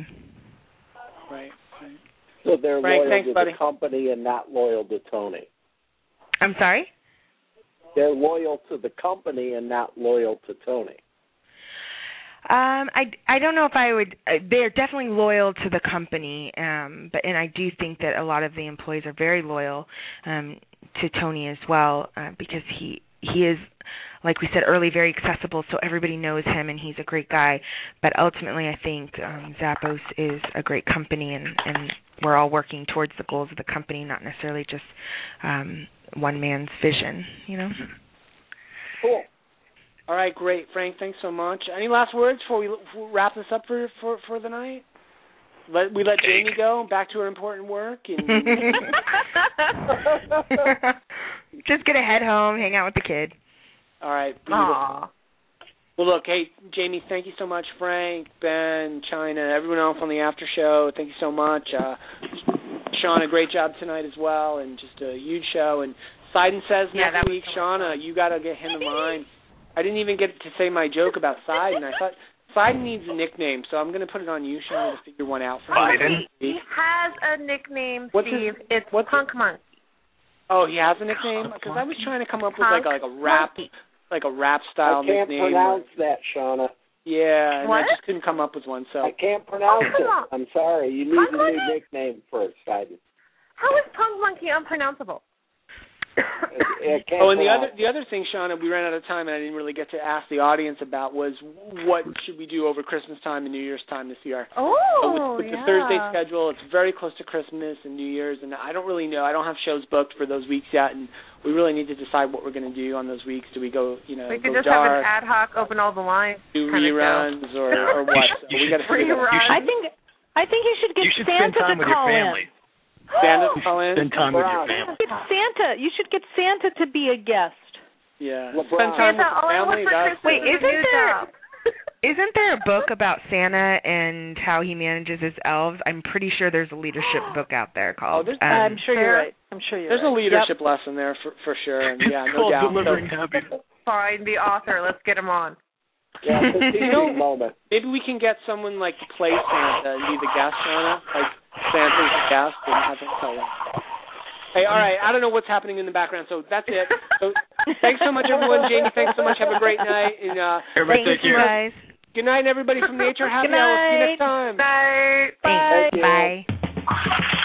[SPEAKER 3] Right. right.
[SPEAKER 9] So they're
[SPEAKER 3] Frank,
[SPEAKER 9] loyal
[SPEAKER 3] thanks,
[SPEAKER 9] to
[SPEAKER 3] buddy.
[SPEAKER 9] the company and not loyal to Tony.
[SPEAKER 5] I'm sorry?
[SPEAKER 9] They're loyal to the company and not loyal to Tony.
[SPEAKER 5] Um, I, I don't know if I would. Uh, they're definitely loyal to the company, um, but and I do think that a lot of the employees are very loyal um, to Tony as well, uh, because he he is, like we said earlier, very accessible, so everybody knows him, and he's a great guy. But ultimately, I think um, Zappos is a great company, and, and we're all working towards the goals of the company, not necessarily just um, one man's vision. You know.
[SPEAKER 9] Cool.
[SPEAKER 3] All right, great, Frank. Thanks so much. Any last words before we wrap this up for for, for the night? Let we let Jamie go back to her important work. And
[SPEAKER 5] just gonna head home, hang out with the kid.
[SPEAKER 3] All right.
[SPEAKER 4] Aww.
[SPEAKER 3] Well, look, hey, Jamie, thank you so much. Frank, Ben, China, everyone else on the after show, thank you so much. Uh, Shauna, great job tonight as well, and just a huge show. And Seiden says
[SPEAKER 4] yeah,
[SPEAKER 3] next week, so Shauna, you got to get him in line. I didn't even get to say my joke about Seiden. I thought Seiden needs a nickname, so I'm going to put it on you, Shauna, to figure one out for him.
[SPEAKER 8] Biden?
[SPEAKER 4] He, he has a nickname,
[SPEAKER 3] What's
[SPEAKER 4] Steve.
[SPEAKER 3] his,
[SPEAKER 4] it's
[SPEAKER 3] what's
[SPEAKER 4] Punk
[SPEAKER 3] his,
[SPEAKER 4] Monkey.
[SPEAKER 3] Oh, he has a nickname? Because I was trying to come up with like a, like a rap,
[SPEAKER 4] Monkey.
[SPEAKER 3] like a rap style
[SPEAKER 9] I can't
[SPEAKER 3] nickname.
[SPEAKER 9] pronounce that, Shauna.
[SPEAKER 3] Yeah, and
[SPEAKER 4] What?
[SPEAKER 3] I just couldn't come up with one. So
[SPEAKER 9] I can't pronounce
[SPEAKER 4] Oh, come
[SPEAKER 9] it.
[SPEAKER 4] on.
[SPEAKER 9] I'm sorry. You need
[SPEAKER 4] Punk
[SPEAKER 9] a new
[SPEAKER 4] Monkey?
[SPEAKER 9] nickname first, Seiden.
[SPEAKER 4] How is Punk Monkey unpronounceable?
[SPEAKER 9] I can't
[SPEAKER 3] Oh, and the
[SPEAKER 9] pronounce
[SPEAKER 3] other the other thing, Shauna, we ran out of time, and I didn't really get to ask the audience about was what should we do over Christmas time and New Year's time this year.
[SPEAKER 4] Oh,
[SPEAKER 3] So with, with
[SPEAKER 4] yeah.
[SPEAKER 3] the Thursday schedule, it's very close to Christmas and New Year's, and I don't really know. I don't have shows booked for those weeks yet, and we really need to decide what we're going to do on those weeks. Do we go, you know,
[SPEAKER 4] We could
[SPEAKER 3] go
[SPEAKER 4] just have
[SPEAKER 3] dark,
[SPEAKER 4] an ad hoc open all the lines
[SPEAKER 3] do
[SPEAKER 4] kind
[SPEAKER 3] reruns,
[SPEAKER 4] of show.
[SPEAKER 3] or, or what? So
[SPEAKER 8] You
[SPEAKER 3] we
[SPEAKER 8] should-
[SPEAKER 3] got to figure that out.
[SPEAKER 4] Rerun.
[SPEAKER 7] I think I think you should get
[SPEAKER 8] You should spend
[SPEAKER 7] Santa
[SPEAKER 8] time
[SPEAKER 7] to
[SPEAKER 8] with your
[SPEAKER 7] call
[SPEAKER 8] family.
[SPEAKER 7] in.
[SPEAKER 3] Santa call in.
[SPEAKER 8] Spend time with your
[SPEAKER 9] LeBron.
[SPEAKER 8] family.
[SPEAKER 7] Get Santa. You should get Santa to be a guest.
[SPEAKER 3] Yeah,
[SPEAKER 9] LeBron.
[SPEAKER 3] spend time with
[SPEAKER 4] Santa,
[SPEAKER 3] the
[SPEAKER 4] all I
[SPEAKER 3] family.
[SPEAKER 4] want for
[SPEAKER 3] That's
[SPEAKER 4] Christmas
[SPEAKER 5] Wait,
[SPEAKER 4] is a
[SPEAKER 5] isn't
[SPEAKER 4] new
[SPEAKER 5] there-
[SPEAKER 4] job.
[SPEAKER 5] Isn't there a book about Santa and how he manages his elves? I'm pretty sure there's a leadership book out there
[SPEAKER 3] Oh,
[SPEAKER 5] called.
[SPEAKER 3] there's-
[SPEAKER 5] um,
[SPEAKER 7] I'm sure you're right. I'm sure you're
[SPEAKER 3] There's a
[SPEAKER 7] right.
[SPEAKER 3] leadership lesson there for for sure, and yeah,
[SPEAKER 8] It's
[SPEAKER 3] no
[SPEAKER 8] called
[SPEAKER 3] doubt.
[SPEAKER 8] Delivering
[SPEAKER 3] So
[SPEAKER 8] Happiness.
[SPEAKER 4] Find the author. Let's get him on.
[SPEAKER 9] Yeah, it's a
[SPEAKER 3] You know-
[SPEAKER 9] teaching moment.
[SPEAKER 3] maybe we can get someone like to play Santa and be the guest, Shauna, like Santa's the guest, and have him tell them. Hey, all right, I don't know what's happening in the background, so that's it. So thanks so much, everyone. Jamie, thanks so much. Have a great night, and uh,
[SPEAKER 8] Everybody
[SPEAKER 5] Thank
[SPEAKER 8] take
[SPEAKER 5] you,
[SPEAKER 8] care.
[SPEAKER 5] guys.
[SPEAKER 3] good night, everybody from the H R Happy
[SPEAKER 7] Good
[SPEAKER 3] Hour. See you
[SPEAKER 7] night.
[SPEAKER 3] next time.
[SPEAKER 4] Bye.
[SPEAKER 5] Thanks.
[SPEAKER 9] Thank you.
[SPEAKER 5] Bye.